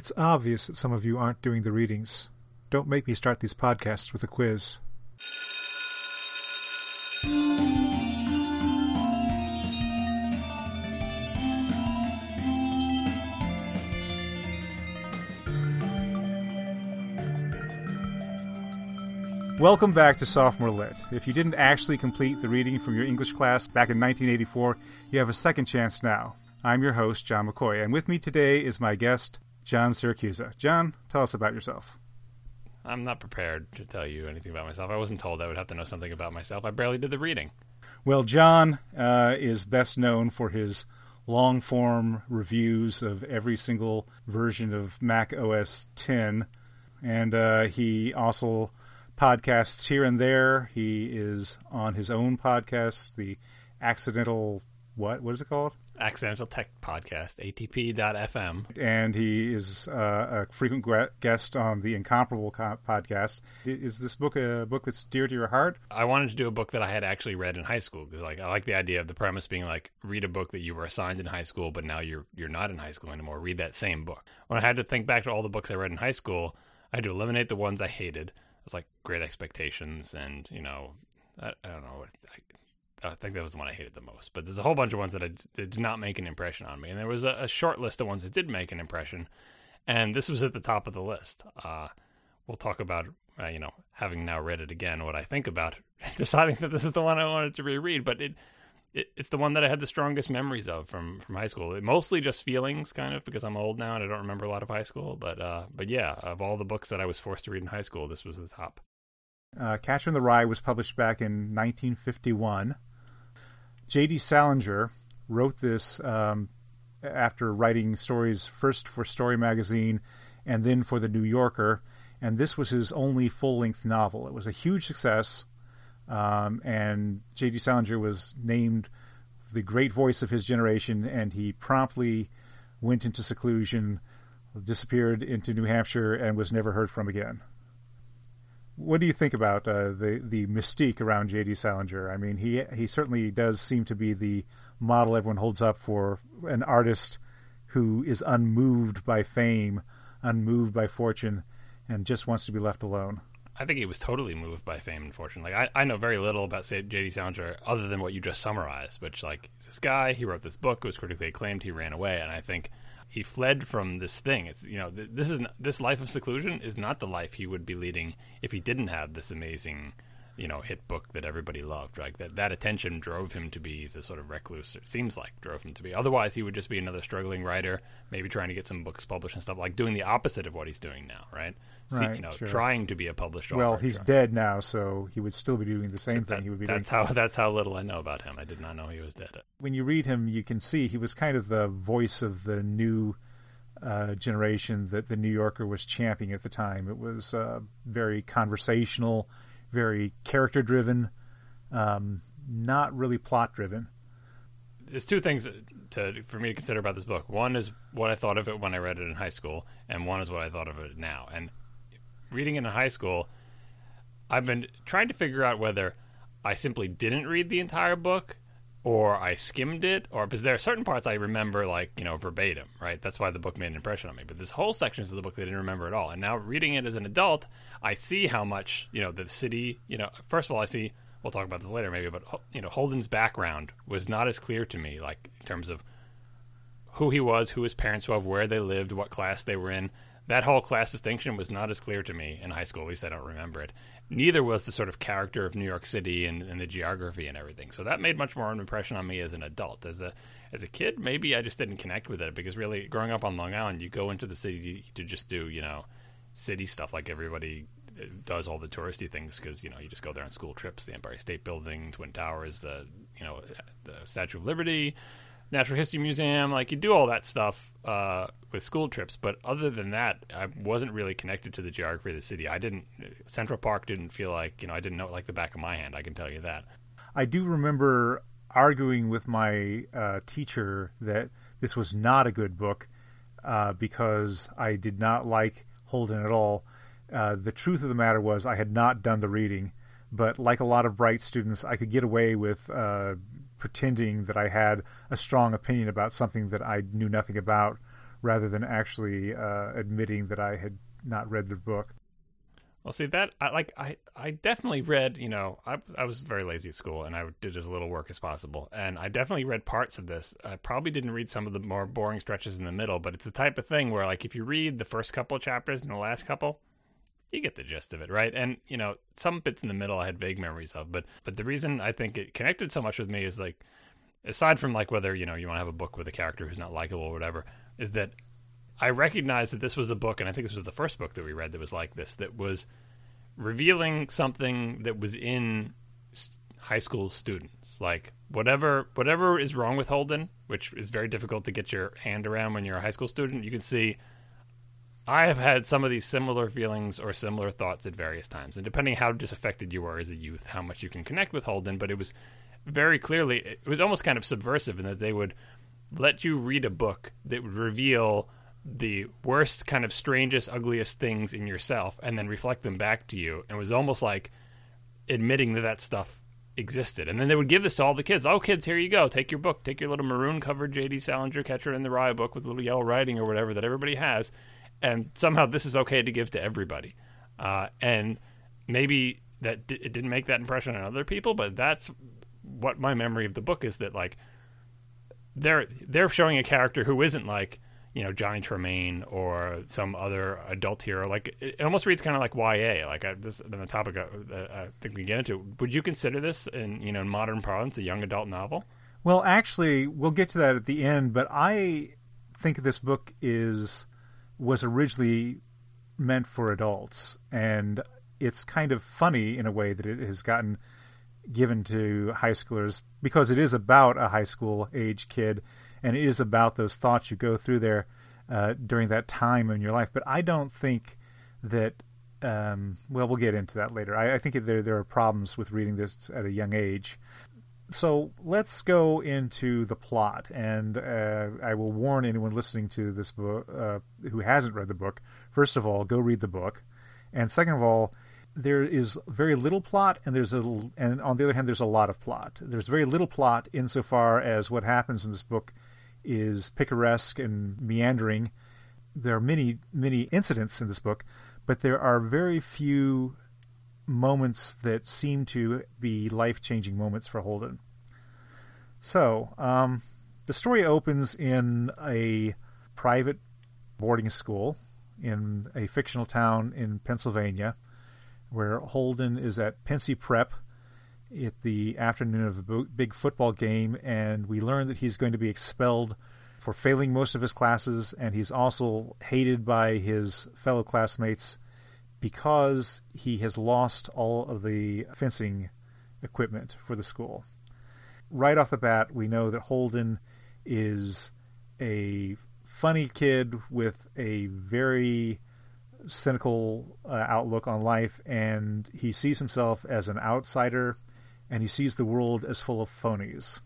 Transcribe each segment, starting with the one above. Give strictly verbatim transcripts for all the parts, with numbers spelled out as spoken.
It's obvious that some of you aren't doing the readings. Don't make me start these podcasts with a quiz. Welcome back to Sophomore Lit. If you didn't actually complete the reading from your English class back in nineteen eighty-four, you have a second chance now. I'm your host, John McCoy, and with me today is my guest, John Siracusa. John, tell us about yourself. I'm not prepared to tell you anything about myself. I wasn't told I would have to know something about myself. I barely did the reading. Well, John uh, is best known for his long-form reviews of every single version of Mac O S X, and uh, he also podcasts here and there. He is on his own podcast, the Accidental, what? What is it called? Accidental Tech Podcast, A T P dot F M. And he is uh, a frequent guest on the Incomparable co- podcast. Is this book a book that's dear to your heart? I wanted to do a book that I had actually read in high school, because like I like the idea of the premise being like, read a book that you were assigned in high school, but now you're you're not in high school anymore. Read that same book. When I had to think back to all the books I read in high school, I had to eliminate the ones I hated. It's like Great Expectations and, you know, I, I don't know. I, I think that was the one I hated the most. But there's a whole bunch of ones that, I, that did not make an impression on me. And there was a, a short list of ones that did make an impression. And this was at the top of the list. Uh, we'll talk about, uh, you know, having now read it again, what I think about deciding that this is the one I wanted to reread. But it, it it's the one that I had the strongest memories of from, from high school. It, mostly just feelings, kind of, because I'm old now and I don't remember a lot of high school. But, uh, but yeah, of all the books that I was forced to read in high school, this was the top. Uh, Catcher in the Rye was published back in nineteen fifty-one. J D. Salinger wrote this um, after writing stories first for Story Magazine and then for The New Yorker, and this was his only full-length novel. It was a huge success, um, and J D. Salinger was named the great voice of his generation, and he promptly went into seclusion, disappeared into New Hampshire, and was never heard from again. What do you think about uh, the the mystique around J D. Salinger? I mean, he he certainly does seem to be the model everyone holds up for an artist who is unmoved by fame, unmoved by fortune, and just wants to be left alone. I think he was totally moved by fame and fortune. Like I, I know very little about say J D. Salinger other than what you just summarized. Which, like, this guy, he wrote this book, it was critically acclaimed, he ran away, and I think he fled from this thing. It's, you know, this is this life of seclusion is not the life he would be leading if he didn't have this amazing, you know, hit book that everybody loved. Like that, that attention drove him to be the sort of recluse. It seems like drove him to be. Otherwise, he would just be another struggling writer, maybe trying to get some books published and stuff, like doing the opposite of what he's doing now, right? See, right, you know, sure. Trying to be a published author. Well, he's trying. dead now, so he would still be doing the same So thing that, he would be that's doing. how that's how little I know about him. I did not know he was dead. When you read him, you can see he was kind of the voice of the new uh, generation that the New Yorker was championing at the time. It was uh, very conversational, very character-driven, um, not really plot-driven. There's two things to for me to consider about this book. One is what I thought of it when I read it in high school, and one is what I thought of it now. And reading it in high school, I've been trying to figure out whether I simply didn't read the entire book or I skimmed it, or because there are certain parts I remember, like, you know, verbatim, right? That's why the book made an impression on me. But there's whole sections of the book that I didn't remember at all. And now reading it as an adult, I see how much, you know, the city, you know, first of all, I see, we'll talk about this later maybe, but, you know, Holden's background was not as clear to me, like, in terms of who he was, who his parents were, where they lived, what class they were in. That whole class distinction was not as clear to me in high school. At least I don't remember it. Neither was the sort of character of New York City and, and the geography and everything. So that made much more of an impression on me as an adult. As a as a kid, maybe I just didn't connect with it, because really, growing up on Long Island, you go into the city to just do, you know, city stuff like everybody does, all the touristy things, because, you know, you just go there on school trips, the Empire State Building, Twin Towers, the, you know, the Statue of Liberty, Natural History Museum. Like, you do all that stuff uh, with school trips, but other than that, I wasn't really connected to the geography of the city. I didn't, Central Park didn't feel like, you know, I didn't know it like the back of my hand, I can tell you that. I do remember arguing with my uh, teacher that this was not a good book uh, because I did not like Holden at all. Uh, the truth of the matter was I had not done the reading, but like a lot of bright students, I could get away with uh, pretending that I had a strong opinion about something that I knew nothing about, rather than actually uh, admitting that I had not read the book. Well, see that I like I, I definitely read, you know, I I was very lazy at school and I did as little work as possible. And I definitely read parts of this. I probably didn't read some of the more boring stretches in the middle, but it's the type of thing where, like, if you read the first couple of chapters and the last couple, you get the gist of it, right? And, you know, some bits in the middle I had vague memories of, but but the reason I think it connected so much with me is, like, aside from, like, whether, you know, you want to have a book with a character who's not likable or whatever, is that I recognized that this was a book, and I think this was the first book that we read that was like this, that was revealing something that was in high school students. Like, whatever whatever is wrong with Holden, which is very difficult to get your hand around when you're a high school student, you can see I have had some of these similar feelings or similar thoughts at various times. And depending how disaffected you are as a youth, how much you can connect with Holden, but it was very clearly, it was almost kind of subversive in that they would let you read a book that would reveal the worst, kind of strangest, ugliest things in yourself and then reflect them back to you. And it was almost like admitting that that stuff existed. And then they would give this to all the kids. Oh, kids, here you go. Take your book. Take your little maroon-covered J D Salinger Catcher in the Rye book with little yellow writing or whatever that everybody has. And somehow this is okay to give to everybody. Uh, and maybe that d- it didn't make that impression on other people, but that's what my memory of the book is, that, like, they're they're showing a character who isn't like, you know, Johnny Tremaine or some other adult hero. Like, it almost reads kind of like Y A. Like, I, this, on the topic that I think we can get into. Would you consider this, in, you know, in modern parlance, a young adult novel? Well, actually, we'll get to that at the end, but I think this book is was originally meant for adults, and it's kind of funny in a way that it has gotten given to high schoolers, because it is about a high school age kid, and it is about those thoughts you go through there uh, during that time in your life. But I don't think that, um, well, we'll get into that later. I, I think there there are problems with reading this at a young age. So let's go into the plot, and uh, I will warn anyone listening to this book uh, who hasn't read the book. First of all, go read the book, and second of all, there is very little plot, and there's a, and on the other hand, there's a lot of plot. There's very little plot insofar as what happens in this book is picaresque and meandering. There are many, many incidents in this book, but there are very few moments that seem to be life-changing moments for Holden. So, um, the story opens in a private boarding school in a fictional town in Pennsylvania, where Holden is at Pensy Prep at the afternoon of a big football game, and we learn that he's going to be expelled for failing most of his classes, and he's also hated by his fellow classmates because he has lost all of the fencing equipment for the school. Right off the bat, we know that Holden is a funny kid with a very cynical uh, outlook on life, and he sees himself as an outsider, and he sees the world as full of phonies.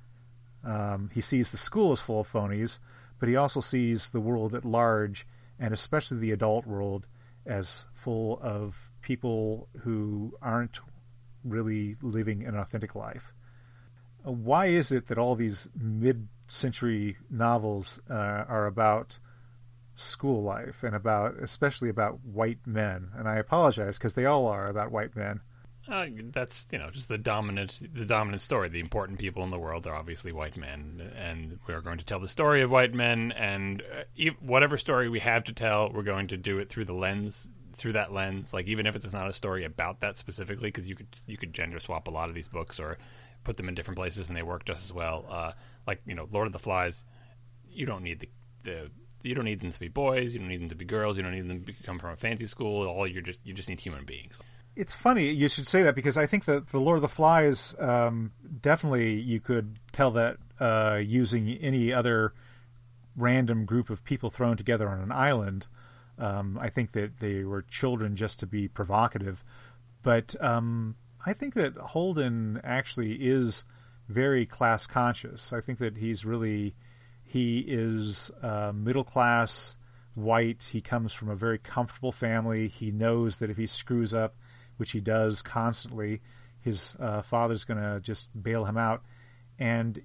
Um, he sees the school as full of phonies, but he also sees the world at large, and especially the adult world, as full of people who aren't really living an authentic life. Uh, why is it that all these mid-century novels uh, are about school life and about, especially about white men? And I apologize because they all are about white men. Uh, that's, you know, just the dominant the dominant story. The important people in the world are obviously white men, and we're going to tell the story of white men, and uh, whatever story we have to tell, we're going to do it through the lens, through that lens. Like, even if it's not a story about that specifically, because you could you could gender swap a lot of these books or put them in different places and they work just as well. Uh, like, you know, Lord of the Flies, you don't need the the you don't need them to be boys, you don't need them to be girls, you don't need them to come from a fancy school. All you're just you just need human beings. It's funny you should say that, because I think that the Lord of the Flies, um, definitely you could tell that uh, using any other random group of people thrown together on an island. Um, I think that they were children just to be provocative. But um, I think that Holden actually is very class conscious. I think that he's really, he is uh, middle class, white. He comes from a very comfortable family. He knows that if he screws up, which he does constantly, his uh, father's going to just bail him out. And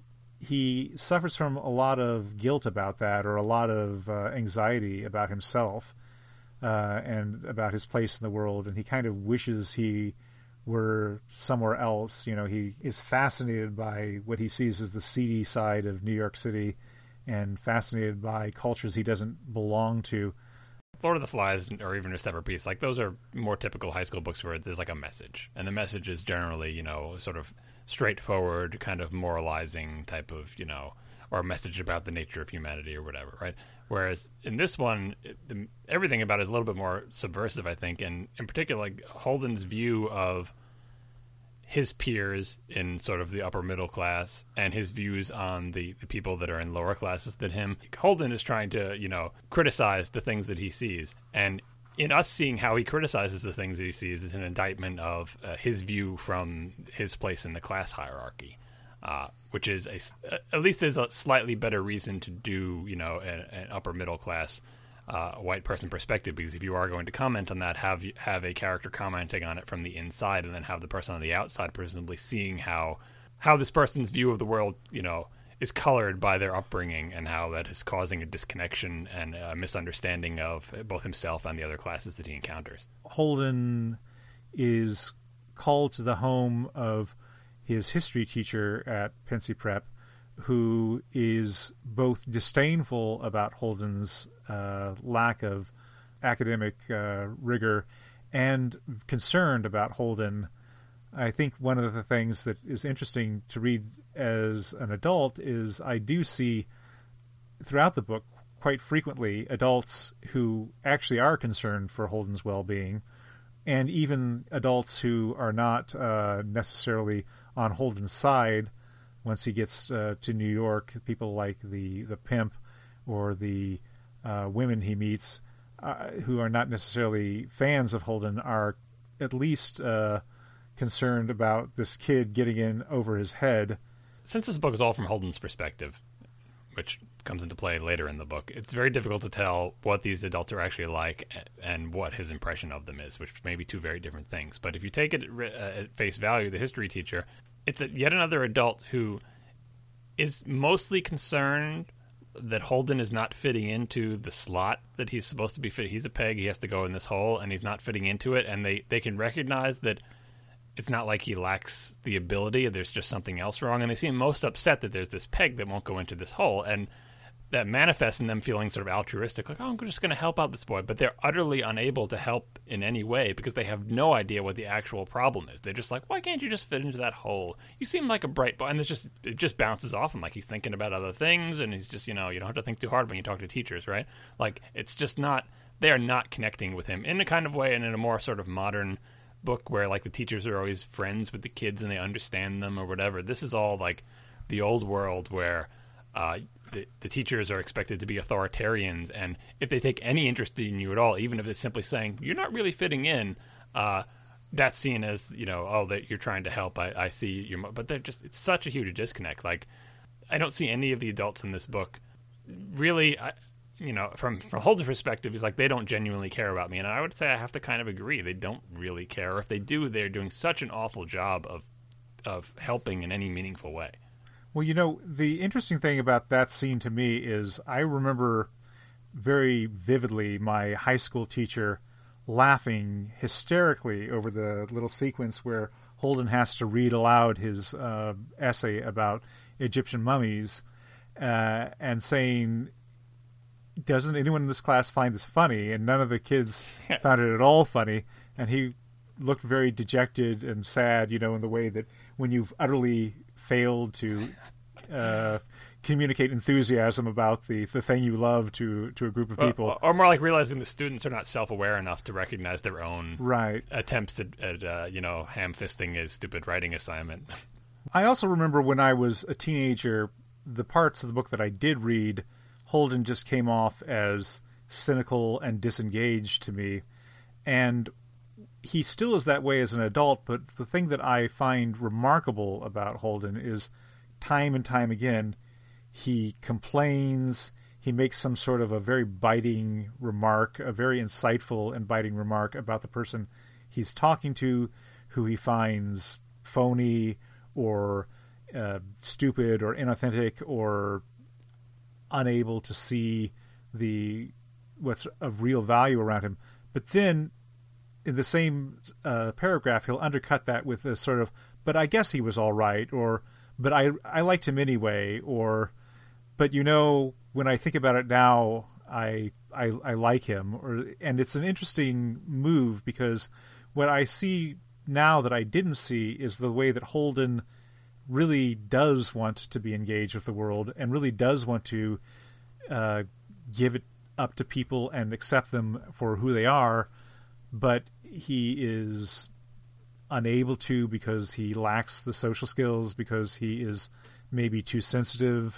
he suffers from a lot of guilt about that, or a lot of uh, anxiety about himself uh, and about his place in the world, and he kind of wishes he were somewhere else. You know, he is fascinated by what he sees as the seedy side of New York City, and fascinated by cultures he doesn't belong to. Lord of the Flies, or even A Separate Peace, like those are more typical high school books where there's like a message, and the message is generally, you know, sort of straightforward, kind of moralizing type of, you know, or a message about the nature of humanity or whatever, right? Whereas in this one, it, the, everything about it is a little bit more subversive, I think, and in particular, like Holden's view of his peers in sort of the upper middle class and his views on the, the people that are in lower classes than him. Holden is trying to, you know, criticize the things that he sees. And in us seeing how he criticizes the things that he sees is an indictment of uh, his view from his place in the class hierarchy, uh, which is a, at least is a slightly better reason to do, you know, an, an upper middle class Uh, white person perspective, because if you are going to comment on that, have have a character commenting on it from the inside, and then have the person on the outside presumably seeing how how this person's view of the world, you know, is colored by their upbringing, and how that is causing a disconnection and a misunderstanding of both himself and the other classes that he encounters. Holden is called to the home of his history teacher at Pensy Prep, who is both disdainful about Holden's uh, lack of academic uh, rigor and concerned about Holden. I think one of the things that is interesting to read as an adult is I do see throughout the book quite frequently adults who actually are concerned for Holden's well-being, and even adults who are not uh, necessarily on Holden's side. Once he gets uh, to New York, people like the, the pimp or the uh, women he meets uh, who are not necessarily fans of Holden are at least uh, concerned about this kid getting in over his head. Since this book is all from Holden's perspective, which comes into play later in the book, it's very difficult to tell what these adults are actually like and what his impression of them is, which may be two very different things. But if you take it at face value, the history teacher, it's a, yet another adult who is mostly concerned that Holden is not fitting into the slot that he's supposed to be fit. He's a peg. He has to go in this hole, and he's not fitting into it. And they, they can recognize that it's not like he lacks the ability. There's just something else wrong. And they seem most upset that there's this peg that won't go into this hole. And that manifests in them feeling sort of altruistic, like, oh, I'm just going to help out this boy. But they're utterly unable to help in any way because they have no idea what the actual problem is. They're just like, why can't you just fit into that hole? You seem like a bright boy. And it's just, it just bounces off him like he's thinking about other things. And he's just, you know, you don't have to think too hard when you talk to teachers, right? Like, it's just not, they are not connecting with him in a kind of way, and in a more sort of modern book where, like, the teachers are always friends with the kids and they understand them or whatever. This is all like the old world where uh, the, the teachers are expected to be authoritarians, and if they take any interest in you at all, even if it's simply saying you're not really fitting in, uh, that's seen as, you know, oh, that you're trying to help. I, I see you, but they're just, it's such a huge disconnect. Like, I don't see any of the adults in this book really. I, you know, from from Holden's perspective, he's like, they don't genuinely care about me, and I would say I have to kind of agree. They don't really care. Or if they do, they're doing such an awful job of of helping in any meaningful way. Well, you know, the interesting thing about that scene to me is I remember very vividly my high school teacher laughing hysterically over the little sequence where Holden has to read aloud his uh, essay about Egyptian mummies uh, and saying, doesn't anyone in this class find this funny? And none of the kids found it at all funny. And he looked very dejected and sad, you know, in the way that when you've utterly failed to uh, communicate enthusiasm about the, the thing you love to, to a group of people. Or, or more like realizing the students are not self-aware enough to recognize their own right. attempts at, at uh, you know, ham-fisting a stupid writing assignment. I also remember when I was a teenager, the parts of the book that I did read, Holden just came off as cynical and disengaged to me. And he still is that way as an adult, but the thing that I find remarkable about Holden is time and time again, he complains, he makes some sort of a very biting remark, a very insightful and biting remark about the person he's talking to, who he finds phony or uh, stupid or inauthentic or unable to see the what's of real value around him. But then in the same uh, paragraph, he'll undercut that with a sort of, but I guess he was all right, or, but I, I liked him anyway, or, but you know, when I think about it now, I, I, I like him. Or, and it's an interesting move because what I see now that I didn't see is the way that Holden really does want to be engaged with the world and really does want to uh, give it up to people and accept them for who they are, but he is unable to because he lacks the social skills, because he is maybe too sensitive,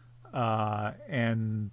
uh, and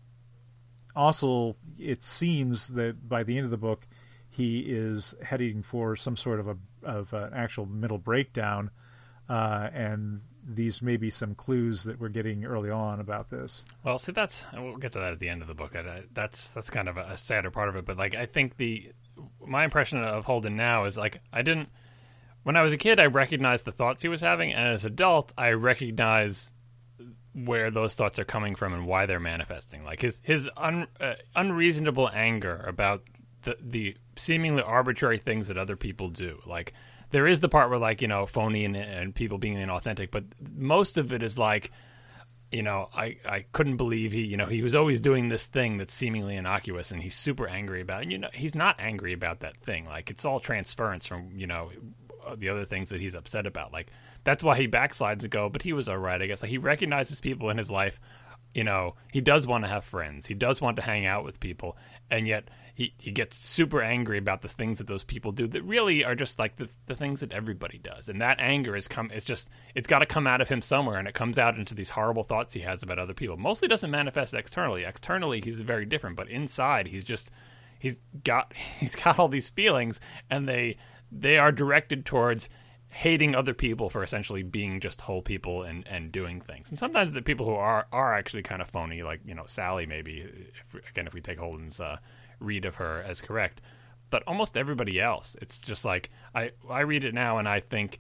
also it seems that by the end of the book he is heading for some sort of a of an actual mental breakdown, uh, and these may be some clues that we're getting early on about this. Well, see, that's we'll get to that at the end of the book. I, that's that's kind of a sadder part of it. But like, I think the my impression of Holden now is like I didn't when I was a kid I recognized the thoughts he was having, and as an adult I recognize where those thoughts are coming from and why they're manifesting. Like his his un, uh, unreasonable anger about the the seemingly arbitrary things that other people do. Like there is the part where like, you know, phony and, and people being inauthentic, but most of it is like, you know, I, I couldn't believe he, you know, he was always doing this thing that's seemingly innocuous and he's super angry about it. And, you know, he's not angry about that thing. Like it's all transference from, you know, the other things that he's upset about. Like that's why he backslides and go, but he was all right, I guess. Like he recognizes people in his life. You know, he does want to have friends. He does want to hang out with people. And yet he, he gets super angry about the things that those people do that really are just like the, the things that everybody does. And that anger is come, it's just, it's got to come out of him somewhere. And it comes out into these horrible thoughts he has about other people. Mostly doesn't manifest externally. Externally, he's very different. But inside, he's just, he's got, he's got all these feelings and they, they are directed towards hating other people for essentially being just whole people and, and doing things. And sometimes the people who are are actually kind of phony, like, you know, Sally maybe, if, again, if we take Holden's uh, read of her as correct. But almost everybody else, it's just like, I, I read it now and I think,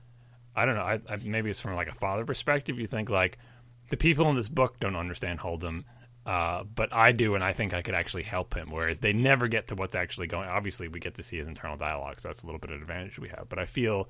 I don't know, I, I, maybe it's from like a father perspective. You think like, the people in this book don't understand Holden, uh, but I do, and I think I could actually help him, whereas they never get to what's actually going. Obviously, we get to see his internal dialogue, so that's a little bit of an advantage we have. But I feel...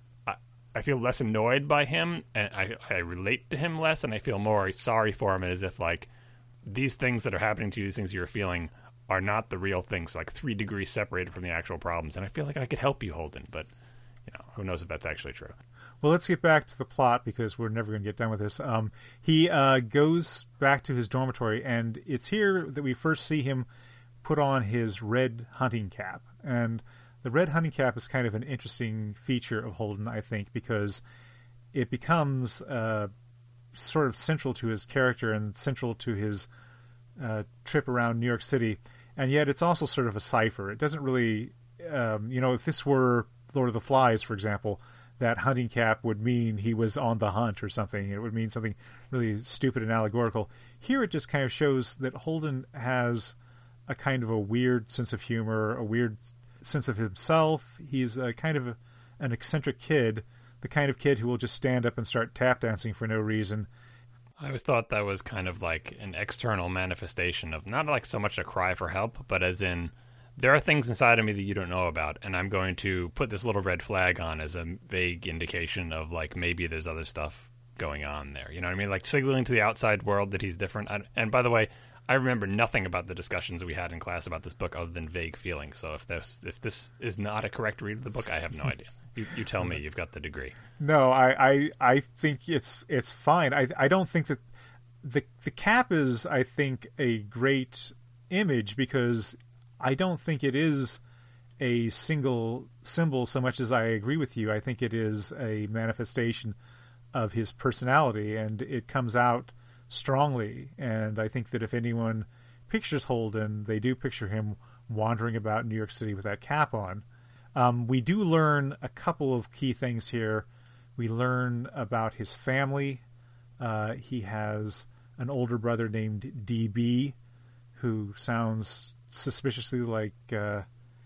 I feel less annoyed by him, and I, I relate to him less, and I feel more sorry for him as if, like, these things that are happening to you, these things you're feeling, are not the real things, like three degrees separated from the actual problems. And I feel like I could help you, Holden, but, you know, who knows if that's actually true. Well, let's get back to the plot, because we're never going to get done with this. Um, he uh, goes back to his dormitory, and it's here that we first see him put on his red hunting cap. And the red hunting cap is kind of an interesting feature of Holden, I think, because it becomes uh, sort of central to his character and central to his uh, trip around New York City. And yet it's also sort of a cipher. It doesn't really, um, you know, if this were Lord of the Flies, for example, that hunting cap would mean he was on the hunt or something. It would mean something really stupid and allegorical. Here it just kind of shows that Holden has a kind of a weird sense of humor, a weird sense of himself. He's a kind of a, an eccentric kid, the kind of kid who will just stand up and start tap dancing for no reason. I always thought that was kind of like an external manifestation of not like so much a cry for help, but as in there are things inside of me that you don't know about, and I'm going to put this little red flag on as a vague indication of like maybe there's other stuff going on there. You know what I mean? Like signaling to the outside world that he's different. And by the way, I remember nothing about the discussions we had in class about this book other than vague feelings. So if this if this is not a correct read of the book, I have no idea. You, you tell me. You've got the degree. No, I, I, I think it's it's fine. I I don't think that the the cap is, I think, a great image, because I don't think it is a single symbol so much as I agree with you. I think it is a manifestation of his personality, and it comes out strongly. And I think that if anyone pictures Holden, they do picture him wandering about New York City with that cap on. Um, we do learn a couple of key things here. We learn about his family. Uh, he has an older brother named D B, who sounds suspiciously like uh,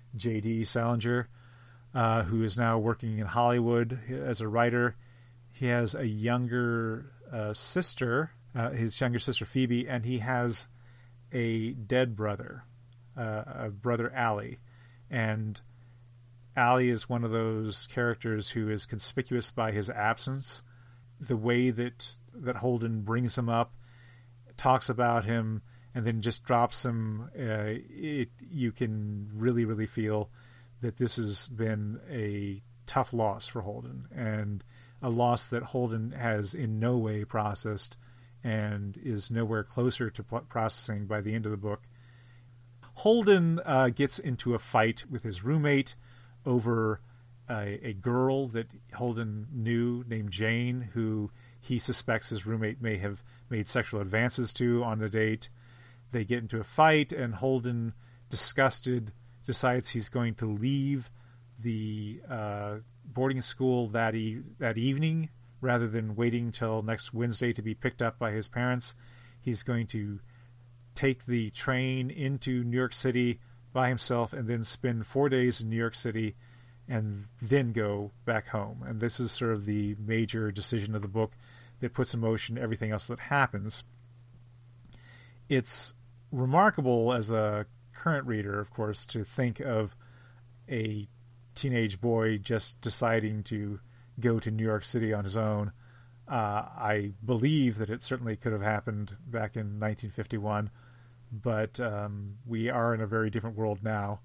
J D Salinger, uh, who is now working in Hollywood as a writer. He has a younger uh, sister, uh, his younger sister Phoebe, and he has a dead brother, uh, a brother Allie. And Allie is one of those characters who is conspicuous by his absence. The way that, that Holden brings him up, talks about him, and then just drops him, uh, it, you can really, really feel that this has been a tough loss for Holden, and a loss that Holden has in no way processed and is nowhere closer to processing by the end of the book. Holden uh, gets into a fight with his roommate over a, a girl that Holden knew named Jane, who he suspects his roommate may have made sexual advances to on the date. They get into a fight, and Holden, disgusted, decides he's going to leave the uh, boarding school that e- that evening rather than waiting till next Wednesday to be picked up by his parents. He's going to take the train into New York City by himself and then spend four days in New York City and then go back home. And this is sort of the major decision of the book that puts in motion everything else that happens. It's remarkable as a current reader, of course, to think of a teenage boy just deciding to go to New York City on his own. Uh, I believe that it certainly could have happened back in nineteen fifty-one, but um, we are in a very different world now.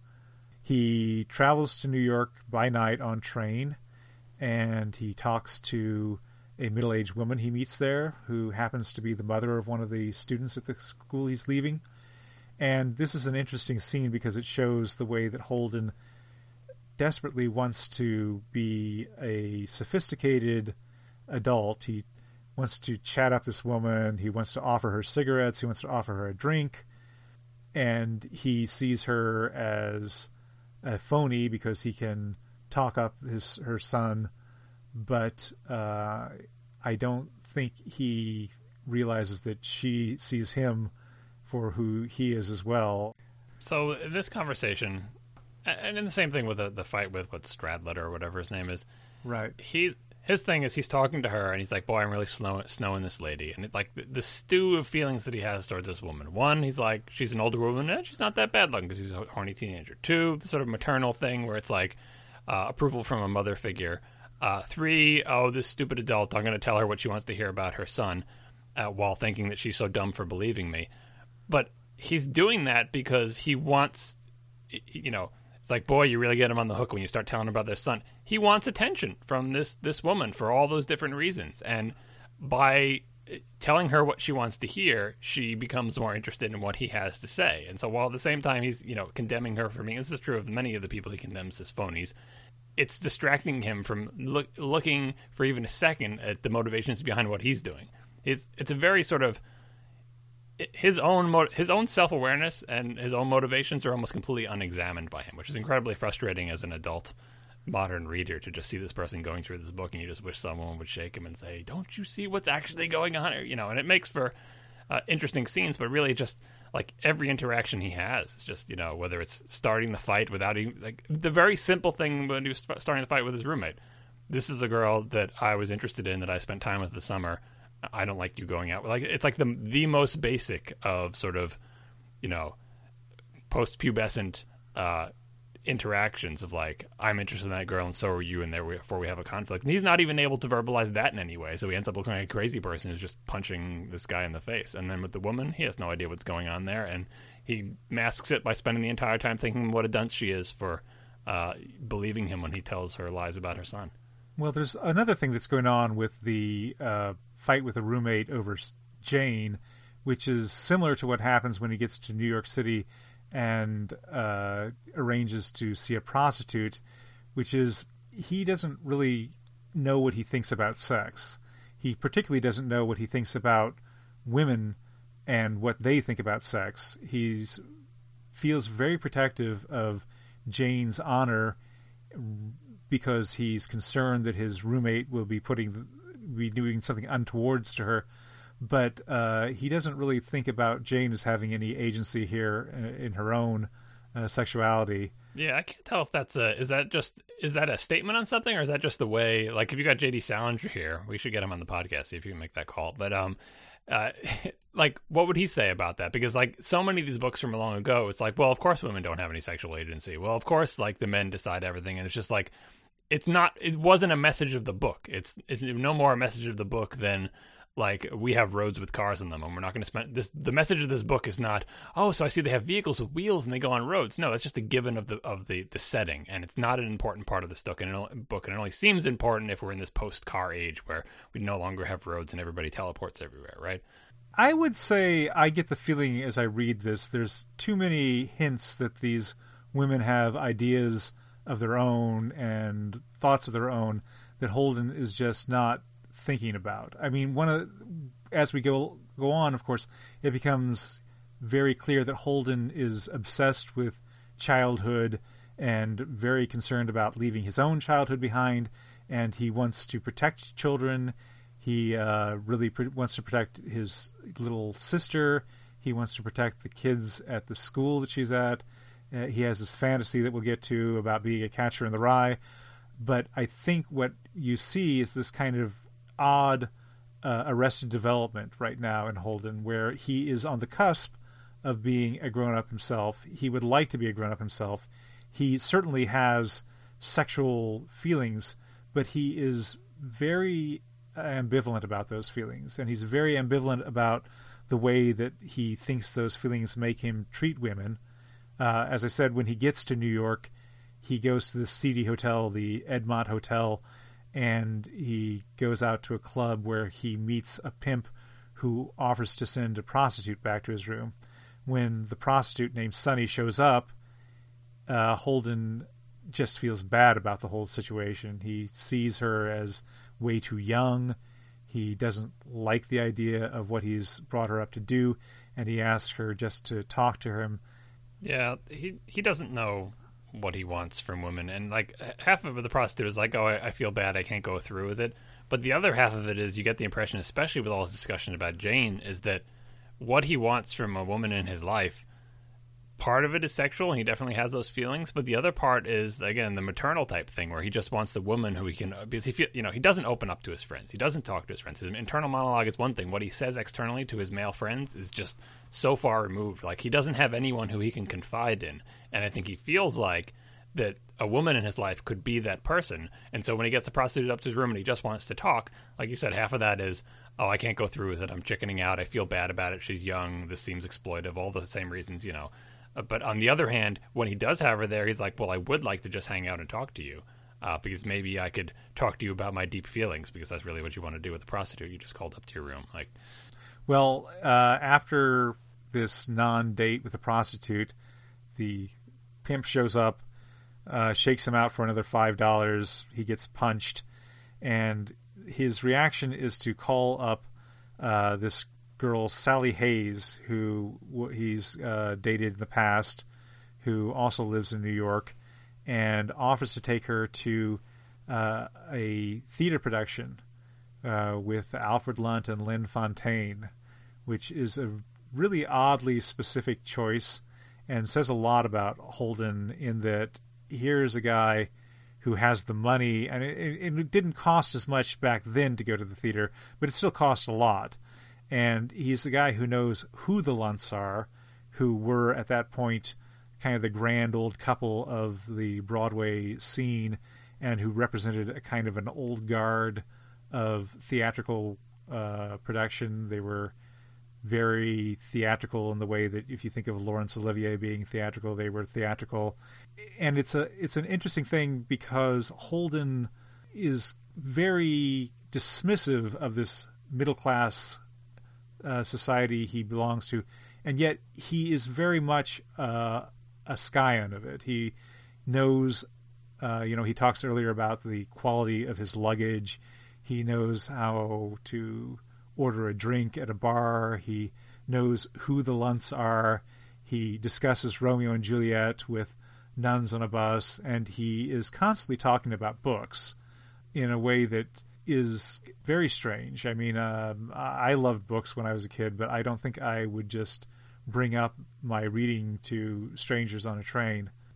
He travels to New York by night on train, and he talks to a middle-aged woman he meets there who happens to be the mother of one of the students at the school he's leaving. And this is an interesting scene because it shows the way that Holden desperately wants to be a sophisticated adult. He wants to chat up this woman. He wants to offer her cigarettes. He wants to offer her a drink. And he sees her as a phony because he can talk up his her son. But uh, I don't think he realizes that she sees him for who he is as well. So in this conversation, and in the same thing with the, the fight with what Stradletter or whatever his name is, right? He's his thing is he's talking to her and he's like, "Boy, I'm really slow, snowing this lady," and it, like the, the stew of feelings that he has towards this woman. One, he's like, she's an older woman, and she's not that bad looking because he's a horny teenager. Two, the sort of maternal thing where it's like uh, approval from a mother figure. Uh, three, oh, this stupid adult, I'm going to tell her what she wants to hear about her son, uh, while thinking that she's so dumb for believing me. But he's doing that because he wants, you know, it's like, boy, you really get him on the hook when you start telling him about their son. He wants attention from this this woman for all those different reasons. And by telling her what she wants to hear, she becomes more interested in what he has to say. And so while at the same time he's, you know, condemning her for being, this is true of many of the people he condemns as phonies, it's distracting him from look, looking for even a second at the motivations behind what he's doing. It's, it's a very sort of, his own his own self-awareness and his own motivations are almost completely unexamined by him, which is incredibly frustrating as an adult modern reader to just see this person going through this book and you just wish someone would shake him and say, don't you see what's actually going on here? You know, and it makes for uh, interesting scenes, but really just like every interaction he has, it's just, you know, whether it's starting the fight without even, like the very simple thing when he was starting the fight with his roommate. This is a girl that I was interested in, that I spent time with this summer. I don't like you going out. Like, it's like the the most basic of sort of, you know, post-pubescent uh, interactions of like, I'm interested in that girl and so are you, and therefore we have a conflict. And he's not even able to verbalize that in any way. So he ends up looking like a crazy person who's just punching this guy in the face. And then with the woman, he has no idea what's going on there. And he masks it by spending the entire time thinking what a dunce she is for uh, believing him when he tells her lies about her son. Well, there's another thing that's going on with the uh, fight with a roommate over Jane, which is similar to what happens when he gets to New York City and uh, arranges to see a prostitute, which is he doesn't really know what he thinks about sex. He particularly doesn't know what he thinks about women and what they think about sex. He feels very protective of Jane's honor because he's concerned that his roommate will be putting be doing something untowards to her. But uh, he doesn't really think about Jane as having any agency here in, in her own uh, sexuality. Yeah, I can't tell if that's a is that just is that a statement on something, or is that just the way, like, if you got J D Salinger here, we should get him on the podcast, see if you can make that call. But um uh like, what would he say about that? Because, like, so many of these books from long ago, it's like, well, of course women don't have any sexual agency. Well, of course, like, the men decide everything, and it's just like, it's not it wasn't a message of the book. It's it's no more a message of the book than, like, we have roads with cars in them, and we're not going to spend this. The message of this book is not, oh, so I see they have vehicles with wheels and they go on roads. No, that's just a given of the of the, the setting, and it's not an important part of the book. And it only, book, and it only seems important if we're in this post-car age where we no longer have roads and everybody teleports everywhere, right? I would say I get the feeling as I read this, there's too many hints that these women have ideas of their own and thoughts of their own that Holden is just not thinking about. I mean, one of as we go go on, of course, it becomes very clear that Holden is obsessed with childhood and very concerned about leaving his own childhood behind, and he wants to protect children. He uh, really pr- wants to protect his little sister. He wants to protect the kids at the school that she's at. Uh, he has this fantasy that we'll get to about being a catcher in the rye. But I think what you see is this kind of odd uh, arrested development right now in Holden, where he is on the cusp of being a grown-up himself. He would like to be a grown-up himself. He certainly has sexual feelings, but he is very ambivalent about those feelings, and he's very ambivalent about the way that he thinks those feelings make him treat women. Uh, as I said, when he gets to New York, he goes to the seedy hotel, the Edmont Hotel, and he goes out to a club where he meets a pimp who offers to send a prostitute back to his room. When the prostitute named Sunny shows up, uh, Holden just feels bad about the whole situation. He sees her as way too young. He doesn't like the idea of what he's brought her up to do, and he asks her just to talk to him. Yeah, he he doesn't know what he wants from women, and, like, half of the prostitute is like, oh, I, I feel bad, I can't go through with it. But the other half of it is, you get the impression, especially with all this discussion about Jane, is that what he wants from a woman in his life, part of it is sexual, and he definitely has those feelings, but the other part is, again, the maternal type thing, where he just wants the woman who he can, because he feel, you know, he doesn't open up to his friends, he doesn't talk to his friends. His internal monologue is one thing. What he says externally to his male friends is just so far removed. Like, he doesn't have anyone who he can confide in, and I think he feels like that a woman in his life could be that person. And so when he gets the prostitute up to his room and he just wants to talk, like you said, half of that is, oh, I can't go through with it, I'm chickening out, I feel bad about it, she's young, this seems exploitive, all the same reasons, you know. But on the other hand, when he does have her there, he's like, well, I would like to just hang out and talk to you, uh, because maybe I could talk to you about my deep feelings, because that's really what you want to do with a prostitute you just called up to your room. Like, well, uh, after this non-date with the prostitute, the pimp shows up, uh, shakes him out for another five dollars. He gets punched, and his reaction is to call up uh, this girl, Sally Hayes, who he's uh, dated in the past, who also lives in New York, and offers to take her to uh, a theater production uh, with Alfred Lunt and Lynn Fontaine, which is a really oddly specific choice and says a lot about Holden, in that here's a guy who has the money, and it, it didn't cost as much back then to go to the theater, but it still cost a lot. And he's the guy who knows who the Lunts are, who were at that point kind of the grand old couple of the Broadway scene, and who represented a kind of an old guard of theatrical uh, production. They were very theatrical in the way that, if you think of Laurence Olivier being theatrical, they were theatrical. And it's a it's an interesting thing, because Holden is very dismissive of this middle class uh, society he belongs to, and yet he is very much uh, a scion of it. He knows, uh, you know, he talks earlier about the quality of his luggage. He knows how to order a drink at a bar. He knows who the Lunts are. He discusses Romeo and Juliet with nuns on a bus, and he is constantly talking about books in a way that is very strange. I mean, um, I loved books when I was a kid, but I don't think I would just bring up my reading to strangers on a train.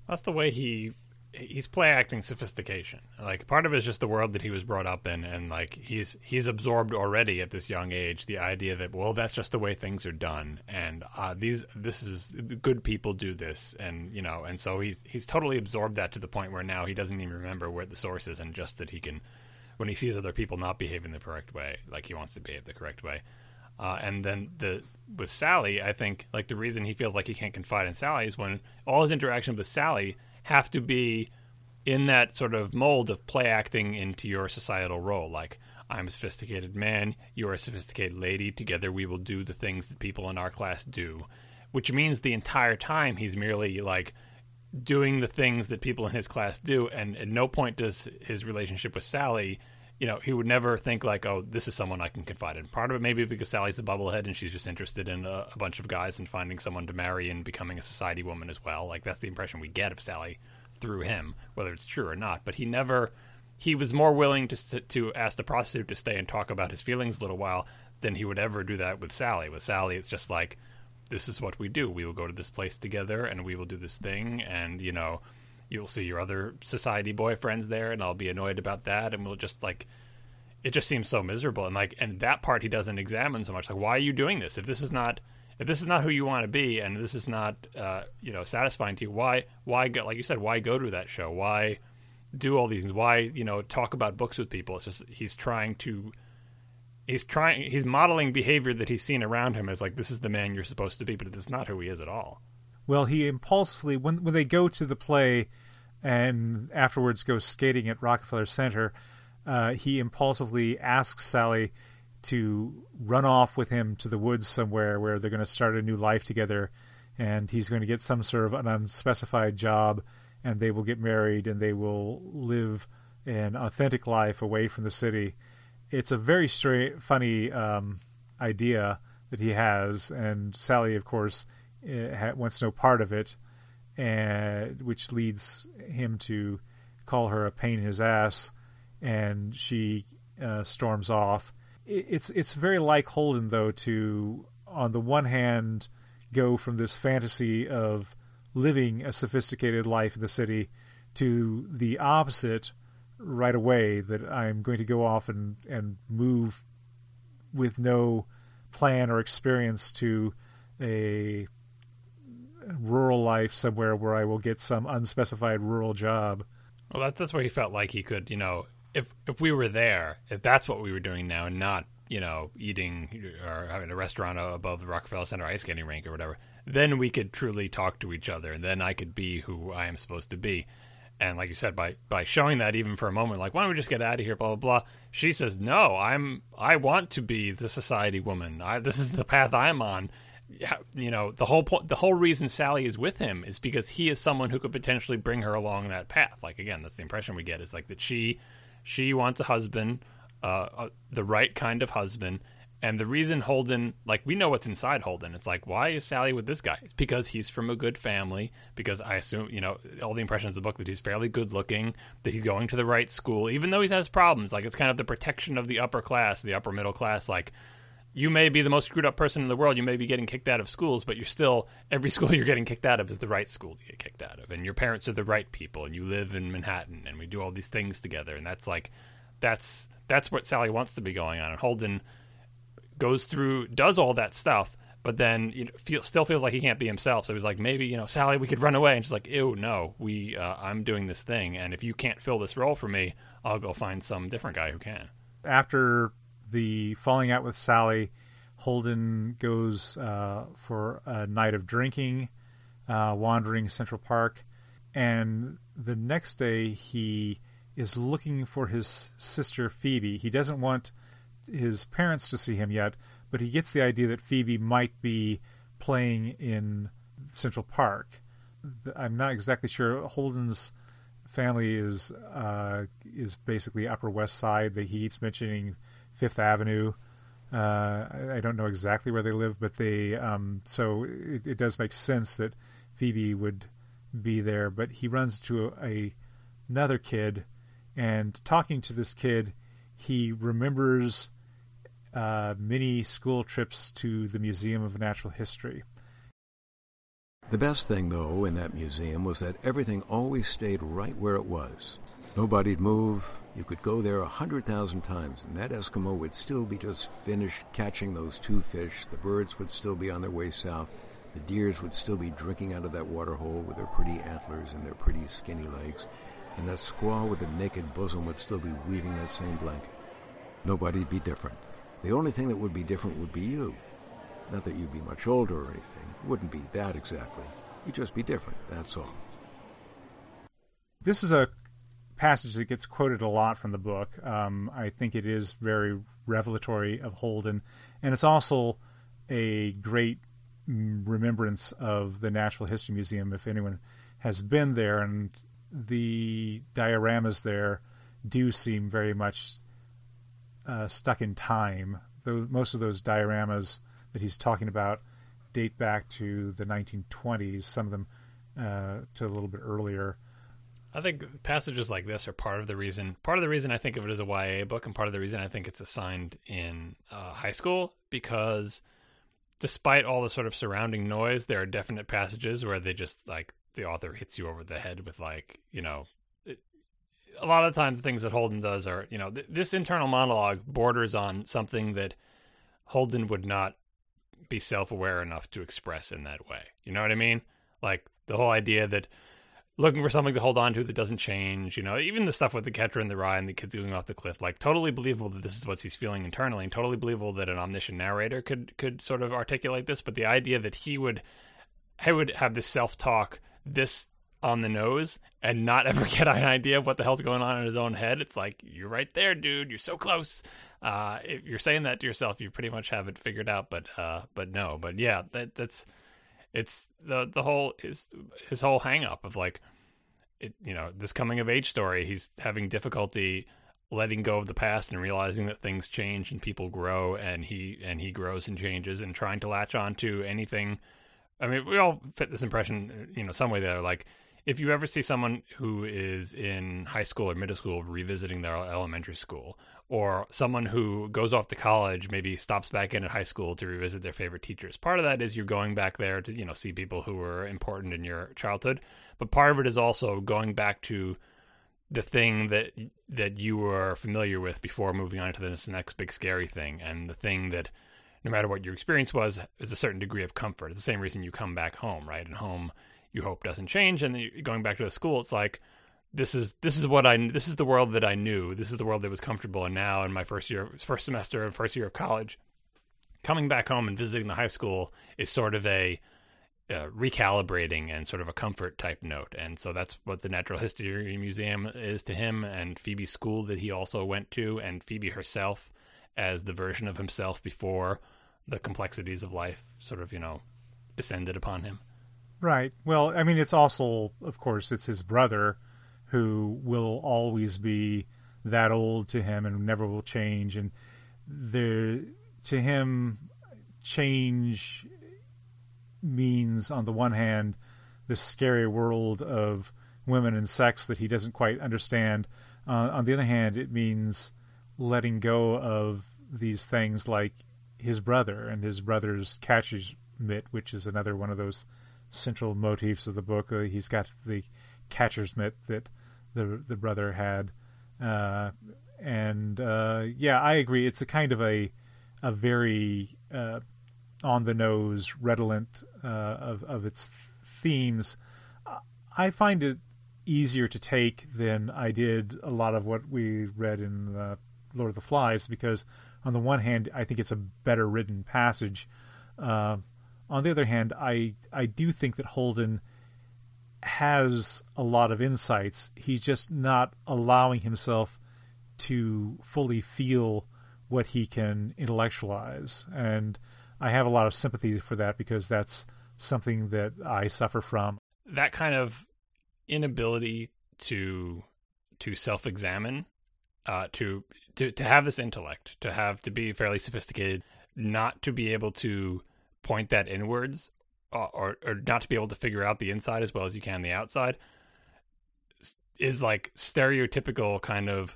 That's the way he he's play acting sophistication. Like part of it is just the world that he was brought up in, and like he's he's absorbed already at this young age the idea that, well, that's just the way things are done, and uh, these this is good people do this, and you know, and so he's he's totally absorbed that to the point where now he doesn't even remember where the source is, and just that he can, when he sees other people not behaving the correct way, like he wants to behave the correct way. Uh, and then the with Sally, I think like the reason he feels like he can't confide in Sally is when all his interactions with Sally have to be in that sort of mold of play acting into your societal role. Like, I'm a sophisticated man, you're a sophisticated lady, together we will do the things that people in our class do, which means the entire time he's merely like doing the things that people in his class do, and at no point does his relationship with Sally, you know, he would never think like, oh, this is someone I can confide in. Part of it maybe because Sally's a bubblehead and she's just interested in a, a bunch of guys and finding someone to marry and becoming a society woman as well. Like, that's the impression we get of Sally through him, whether it's true or not. But he never, he was more willing to to ask the prostitute to stay and talk about his feelings a little while than he would ever do that with Sally. With Sally, it's just like, this is what we do. We will go to this place together and we will do this thing, and, you know, you'll see your other society boyfriends there, and I'll be annoyed about that, and we'll just like, it just seems so miserable. And like, and that part he doesn't examine so much. Like, why are you doing this? If this is not, if this is not who you want to be, and this is not, uh, you know, satisfying to you, why, why go? Like you said, why go to that show? Why do all these things? Why, you know, talk about books with people? It's just he's trying to, he's trying, he's modeling behavior that he's seen around him as like, this is the man you're supposed to be, but it's not who he is at all. Well, he impulsively, when when they go to the play and afterwards go skating at Rockefeller Center, uh, he impulsively asks Sally to run off with him to the woods somewhere where they're going to start a new life together, and he's going to get some sort of an unspecified job, and they will get married, and they will live an authentic life away from the city. It's a very straight, funny um, idea that he has, and Sally, of course, uh, wants no part of it, and which leads him to call her a pain in his ass, and she uh, storms off. It's it's very like Holden, though, to, on the one hand, go from this fantasy of living a sophisticated life in the city to the opposite right away, that I'm going to go off and, and move with no plan or experience to a rural life somewhere where I will get some unspecified rural job. Well, that's, that's where he felt like he could, you know, if if we were there, if that's what we were doing now, and not, you know, eating or having a restaurant above the Rockefeller Center ice skating rink or whatever, then we could truly talk to each other, and then I could be who I am supposed to be. And like you said, by by showing that even for a moment, like, why don't we just get out of here, blah, blah, blah. She says, no, I'm, I want to be the society woman. I, this is the path I'm on. You know, the whole point, the whole reason Sally is with him is because he is someone who could potentially bring her along that path. Like, again, that's the impression we get, is like that she, she wants a husband, uh, uh, the right kind of husband. And the reason Holden, like, we know what's inside Holden. It's like, why is Sally with this guy? It's because he's from a good family, because I assume, you know, all the impressions of the book that he's fairly good looking, that he's going to the right school, even though he has problems. Like, it's kind of the protection of the upper class, the upper middle class. Like, you may be the most screwed up person in the world, you may be getting kicked out of schools, but you're still, every school you're getting kicked out of is the right school to get kicked out of. And your parents are the right people, and you live in Manhattan, and we do all these things together. And that's like, that's, that's what Sally wants to be going on. And Holden goes through, does all that stuff, but then, you know, feel, still feels like he can't be himself. So he's like, maybe, you know, Sally, we could run away. And she's like, ew, no, we, uh, I'm doing this thing, and if you can't fill this role for me, I'll go find some different guy who can. After the falling out with Sally, Holden goes uh, for a night of drinking, uh, wandering Central Park, and the next day he is looking for his sister Phoebe. He doesn't want his parents to see him yet, but he gets the idea that Phoebe might be playing in Central Park. I'm not exactly sure. Holden's family is uh, is basically Upper West Side. He keeps mentioning Fifth Avenue. Uh, I, I don't know exactly where they live, but they um, so it, it does make sense that Phoebe would be there. But he runs to a, a another kid, and talking to this kid, he remembers uh, many school trips to the Museum of Natural History. The best thing, though, in that museum was that everything always stayed right where it was. Nobody'd move. You could go there a hundred thousand times, and that Eskimo would still be just finished catching those two fish. The birds would still be on their way south. The deers would still be drinking out of that water hole with their pretty antlers and their pretty skinny legs. And that squaw with a naked bosom would still be weaving that same blanket. Nobody'd be different. The only thing that would be different would be you. Not that you'd be much older or anything. It wouldn't be that exactly. You'd just be different, that's all. This is a passage that gets quoted a lot from the book. Um, I think it is very revelatory of Holden, and it's also a great remembrance of the Natural History Museum if anyone has been there, and the dioramas there do seem very much uh, stuck in time. Though most of those dioramas that he's talking about date back to the nineteen twenties, some of them uh, to a little bit earlier. I think passages like this are part of the reason, part of the reason I think of it as a Y A book, and part of the reason I think it's assigned in uh, high school, because despite all the sort of surrounding noise, there are definite passages where they just, like, the author hits you over the head with, like, you know, it, a lot of the time the things that Holden does are, you know, th- this internal monologue borders on something that Holden would not be self-aware enough to express in that way. You know what I mean? Like, the whole idea that looking for something to hold on to that doesn't change, you know, even the stuff with the Catcher in the Rye and the kids going off the cliff, like, totally believable that this is what he's feeling internally, and totally believable that an omniscient narrator could could sort of articulate this. But the idea that he would he would have this self-talk this on the nose and not ever get an idea of what the hell's going on in his own head, it's like, you're right there, dude, you're so close. Uh, if you're saying that to yourself, you pretty much have it figured out, but uh, but no, but yeah, that that's it's the the whole his his whole hang up of, like, it, you know, this coming of age story. He's having difficulty letting go of the past and realizing that things change and people grow, and he and he grows and changes, and trying to latch on to anything. I mean, we all fit this impression, you know, some way there. Like, if you ever see someone who is in high school or middle school revisiting their elementary school, or someone who goes off to college, maybe stops back in at high school to revisit their favorite teachers, part of that is you're going back there to, you know, see people who were important in your childhood. But part of it is also going back to the thing that that you were familiar with before moving on to this next big scary thing. And the thing that, no matter what your experience was, is a certain degree of comfort. It's the same reason you come back home, right? And home, you hope, doesn't change. And then going back to the school, it's like, this is this is what I this is the world that I knew. This is the world that was comfortable. And now, in my first year, first semester and first year of college, coming back home and visiting the high school is sort of a uh, recalibrating and sort of a comfort type note. And so that's what the Natural History Museum is to him, and Phoebe's school that he also went to, and Phoebe herself as the version of himself before the complexities of life sort of, you know, descended upon him. Right. Well, I mean, it's also, of course, it's his brother who will always be that old to him and never will change. And the to him, change means, on the one hand, this scary world of women and sex that he doesn't quite understand. Uh, on the other hand, it means letting go of these things like his brother and his brother's catcher's mitt, which is another one of those central motifs of the book. Uh, he's got the catcher's mitt that the the brother had, uh, and uh, yeah, I agree. It's a kind of a a very uh, on the nose, redolent uh, of of its themes. I find it easier to take than I did a lot of what we read in uh, Lord of the Flies, because on the one hand, I think it's a better written passage. Uh, on the other hand, I I do think that Holden has a lot of insights. He's just not allowing himself to fully feel what he can intellectualize. And I have a lot of sympathy for that, because that's something that I suffer from. That kind of inability to to self-examine, uh, to, to to have this intellect, to have to be fairly sophisticated, not to be able to point that inwards, uh, or or not to be able to figure out the inside as well as you can the outside, is like stereotypical kind of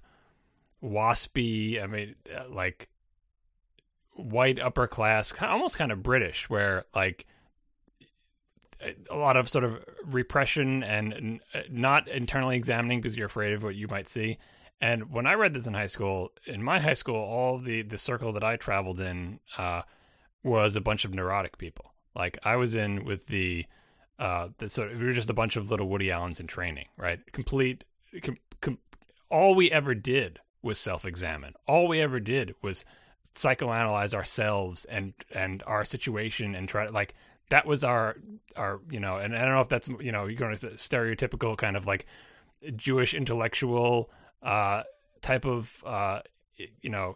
waspy. I mean, uh, like white upper class, almost kind of British, where like a lot of sort of repression and not internally examining because you're afraid of what you might see. And when I read this in high school, in my high school, all the, the circle that I traveled in uh, was a bunch of neurotic people. Like I was in with the, uh, the sort of, we were just a bunch of little Woody Allens in training, right? Complete, com, com, all we ever did was self-examine. All we ever did was psychoanalyze ourselves and, and our situation and try to like, that was our, our, you know, and I don't know if that's, you know, you're going to stereotypical kind of like Jewish intellectual uh, type of, uh, you know,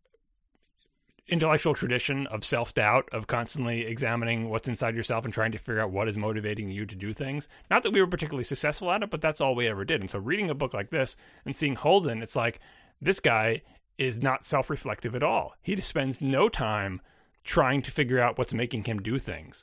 intellectual tradition of self-doubt, of constantly examining what's inside yourself and trying to figure out what is motivating you to do things. Not that we were particularly successful at it, but that's all we ever did. And so reading a book like this and seeing Holden, it's like, this guy is not self-reflective at all. He just spends no time trying to figure out what's making him do things.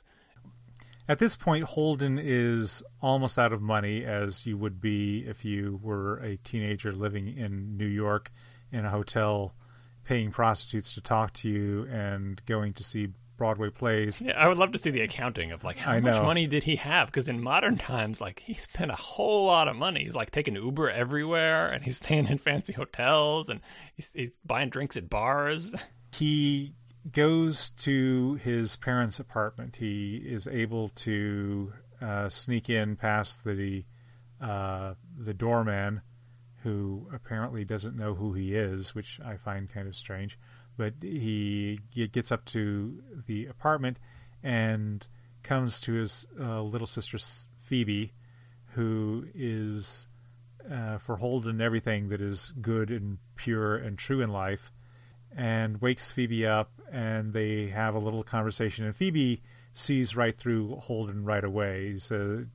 At this point, Holden is almost out of money, as you would be if you were a teenager living in New York in a hotel, paying prostitutes to talk to you and going to see Broadway plays. Yeah, I would love to see the accounting of like how I much know. money did he have? Because in modern times, like he spent a whole lot of money. He's like taking Uber everywhere, and he's staying in fancy hotels, and he's, he's buying drinks at bars. He goes to his parents' apartment. He is able to uh, sneak in past the uh, the doorman, who apparently doesn't know who he is, which I find kind of strange. But he, he gets up to the apartment and comes to his uh, little sister Phoebe, who is uh, for Holden everything that is good and pure and true in life, and wakes Phoebe up, and they have a little conversation. And Phoebe sees right through Holden right away. So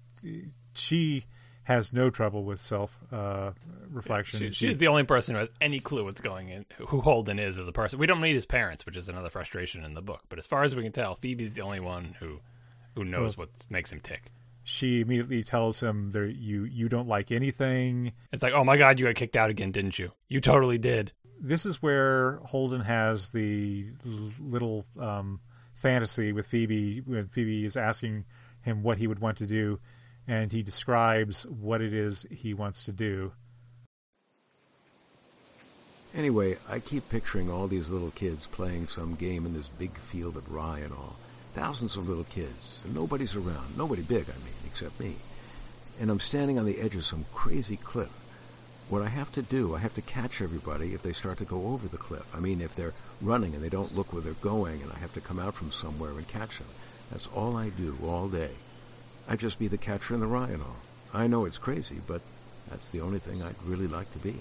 she has no trouble with self uh, reflection. She, she's the only person who has any clue what's going in, who Holden is as a person. We don't meet his parents, which is another frustration in the book. But as far as we can tell, Phoebe's the only one who who knows well, what makes him tick. She immediately tells him that you you don't like anything. It's like, oh my God, you got kicked out again, didn't you? You totally did. This is where Holden has the l- little um, fantasy with Phoebe when Phoebe is asking him what he would want to do, and he describes what it is he wants to do. Anyway, I keep picturing all these little kids playing some game in this big field at Rye and all. Thousands of little kids, and nobody's around. Nobody big, I mean, except me. And I'm standing on the edge of some crazy cliff. What I have to do, I have to catch everybody if they start to go over the cliff. I mean, if they're running and they don't look where they're going, and I have to come out from somewhere and catch them. That's all I do all day. I'd just be the catcher in the Rye and all. I know it's crazy, but that's the only thing I'd really like to be.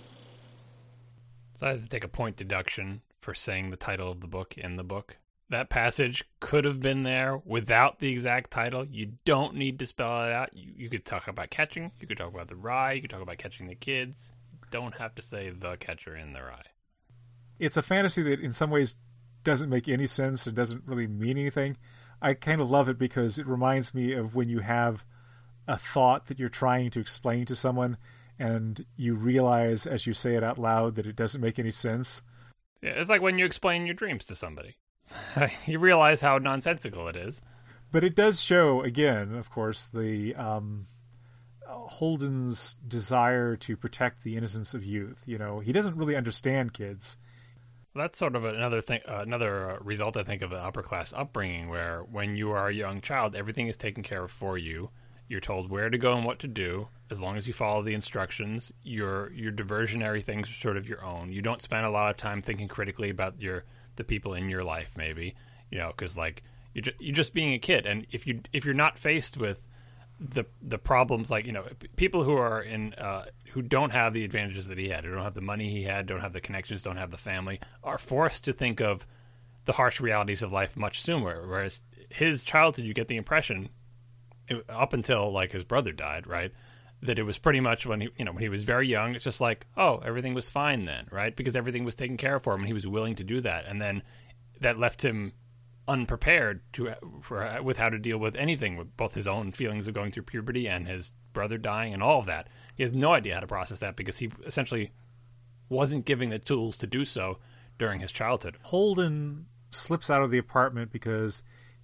So I had to take a point deduction for saying the title of the book in the book. That passage could have been there without the exact title. You don't need to spell it out. You, you could talk about catching. You could talk about the Rye. You could talk about catching the kids. You don't have to say the catcher in the Rye. It's a fantasy that in some ways doesn't make any sense or doesn't really mean anything. I kind of love it because it reminds me of when you have a thought that you're trying to explain to someone and you realize as you say it out loud that it doesn't make any sense. Yeah, it's like when you explain your dreams to somebody. You realize how nonsensical it is. But it does show, again, of course, the um, Holden's desire to protect the innocence of youth. You know, he doesn't really understand kids. That's sort of another thing, uh, another uh, result, I think, of an upper class upbringing, where when you are a young child, everything is taken care of for you. You're told where to go and what to do. As long as you follow the instructions, your your diversionary things are sort of your own. You don't spend a lot of time thinking critically about your the people in your life, maybe, you know, because like you're just, you're just being a kid, and if you if you're not faced with the the problems, like, you know, people who are in uh, who don't have the advantages that he had, who don't have the money he had, don't have the connections, don't have the family, are forced to think of the harsh realities of life much sooner. Whereas his childhood, you get the impression, it, up until like his brother died, right, that it was pretty much when he, you know, when he was very young, it's just like, oh, everything was fine then, right? Because everything was taken care of for him, and he was willing to do that. And then that left him unprepared to for with how to deal with anything, with both his own feelings of going through puberty and his brother dying and all of that. He has no idea how to process that because he essentially wasn't given the tools to do so during his childhood. Holden slips out of the apartment because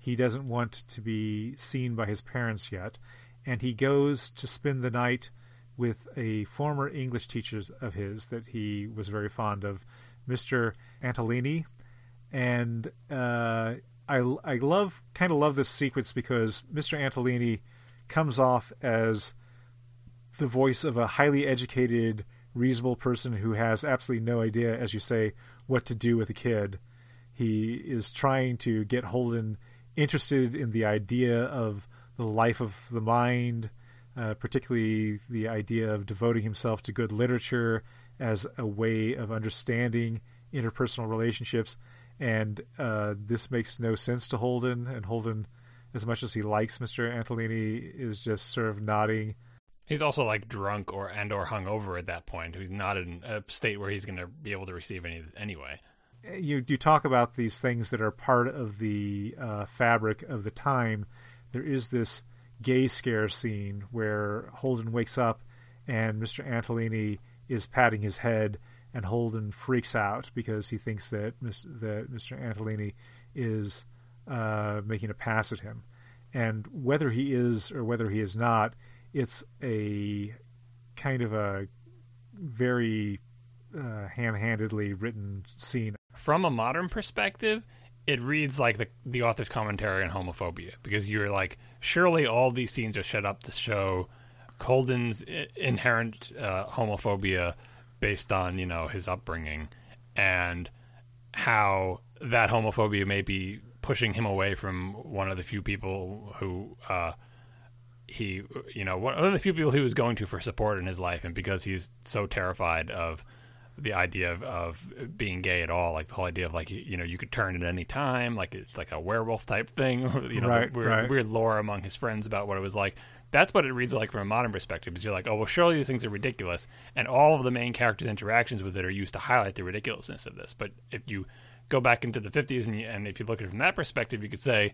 he doesn't want to be seen by his parents yet, and he goes to spend the night with a former English teacher of his that he was very fond of, Mister Antolini. And uh, I, I love kind of love this sequence because Mister Antolini comes off as the voice of a highly educated, reasonable person who has absolutely no idea, as you say, what to do with a kid. He is trying to get Holden interested in the idea of the life of the mind, uh, particularly the idea of devoting himself to good literature as a way of understanding interpersonal relationships. And uh, this makes no sense to Holden, and Holden, as much as he likes Mister Antolini, is just sort of nodding. He's also like drunk or and or hungover at that point. He's not in a state where he's going to be able to receive any of this anyway. You you talk about these things that are part of the uh, fabric of the time. There is this gay scare scene where Holden wakes up and Mister Antolini is patting his head, and Holden freaks out because he thinks that Miss, that Mister Antolini is uh, making a pass at him. And whether he is or whether he is not, it's a kind of a very uh, ham-handedly written scene. From a modern perspective, it reads like the the author's commentary on homophobia, because you're like, surely all these scenes are set up to show Holden's inherent uh, homophobia based on, you know, his upbringing, and how that homophobia may be pushing him away from one of the few people who uh, he, you know, one of the few people he was going to for support in his life, and because he's so terrified of the idea of, of being gay at all, like the whole idea of like, you know, you could turn at any time, like it's like a werewolf type thing, you know, right, the weird, right. weird lore among his friends about what it was like. That's what it reads like from a modern perspective, is you're like, oh, well, surely these things are ridiculous, and all of the main characters' interactions with it are used to highlight the ridiculousness of this. But if you go back into the fifties and, you, and if you look at it from that perspective, you could say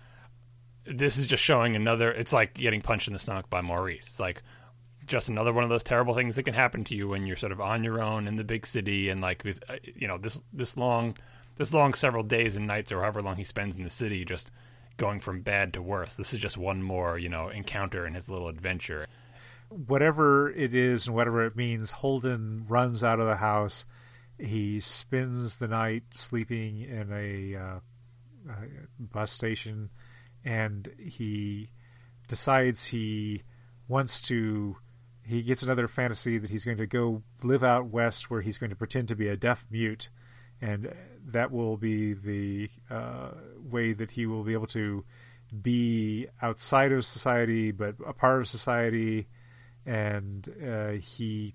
this is just showing another, it's like getting punched in the stomach by Maurice. It's like just another one of those terrible things that can happen to you when you're sort of on your own in the big city, and like, you know, this this long this long several days and nights or however long he spends in the city just going from bad to worse. This is just one more, you know, encounter in his little adventure. Whatever it is and whatever it means, Holden runs out of the house. He spends the night sleeping in a, uh, a bus station, and he decides he wants to he gets another fantasy that he's going to go live out west, where he's going to pretend to be a deaf mute, and that will be the uh, way that he will be able to be outside of society but a part of society. And uh, he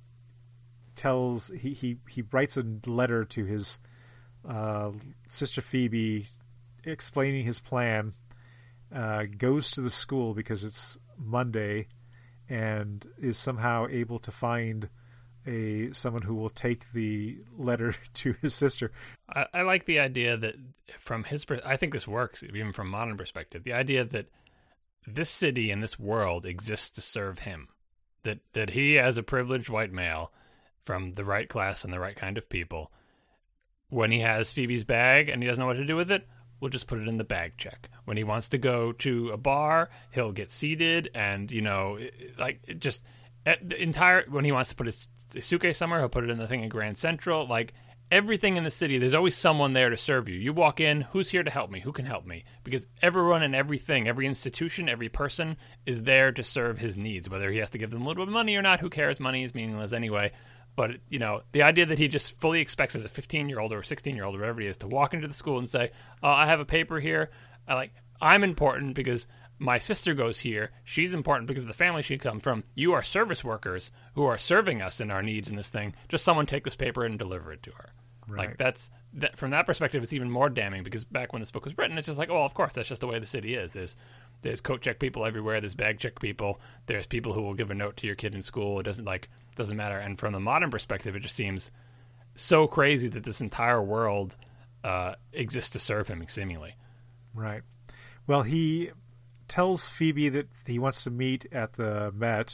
tells he, he he writes a letter to his uh, sister Phoebe explaining his plan, uh, goes to the school because it's Monday, and is somehow able to find a someone who will take the letter to his sister. I, I like the idea that from his per- I think this works even from a modern perspective, the idea that this city and this world exists to serve him, that that he, as a privileged white male from the right class and the right kind of people, when he has Phoebe's bag and he doesn't know what to do with it, we'll just put it in the bag check. When he wants to go to a bar, he'll get seated, and, you know, like, it just the entire, when he wants to put his suitcase somewhere, he'll put it in the thing in Grand Central. Like, everything in the city, there's always someone there to serve you. You walk in, who's here to help me? Who can help me? Because everyone and everything, every institution, every person is there to serve his needs. Whether he has to give them a little bit of money or not, who cares? Money is meaningless anyway. But, you know, the idea that he just fully expects as a fifteen-year-old or a sixteen-year-old or whatever he is to walk into the school and say, oh, I have a paper here. I like, I'm important because my sister goes here. She's important because of the family she come from. You are service workers who are serving us in our needs in this thing. Just someone take this paper and deliver it to her. Right. Like, that's that, from that perspective, it's even more damning, because back when this book was written, it's just like, oh, of course, that's just the way the city is. There's there's coat check people everywhere. There's bag check people. There's people who will give a note to your kid in school. It doesn't like doesn't matter. And from the modern perspective, it just seems so crazy that this entire world uh, exists to serve him, seemingly. Right. Well, he tells Phoebe that he wants to meet at the Met.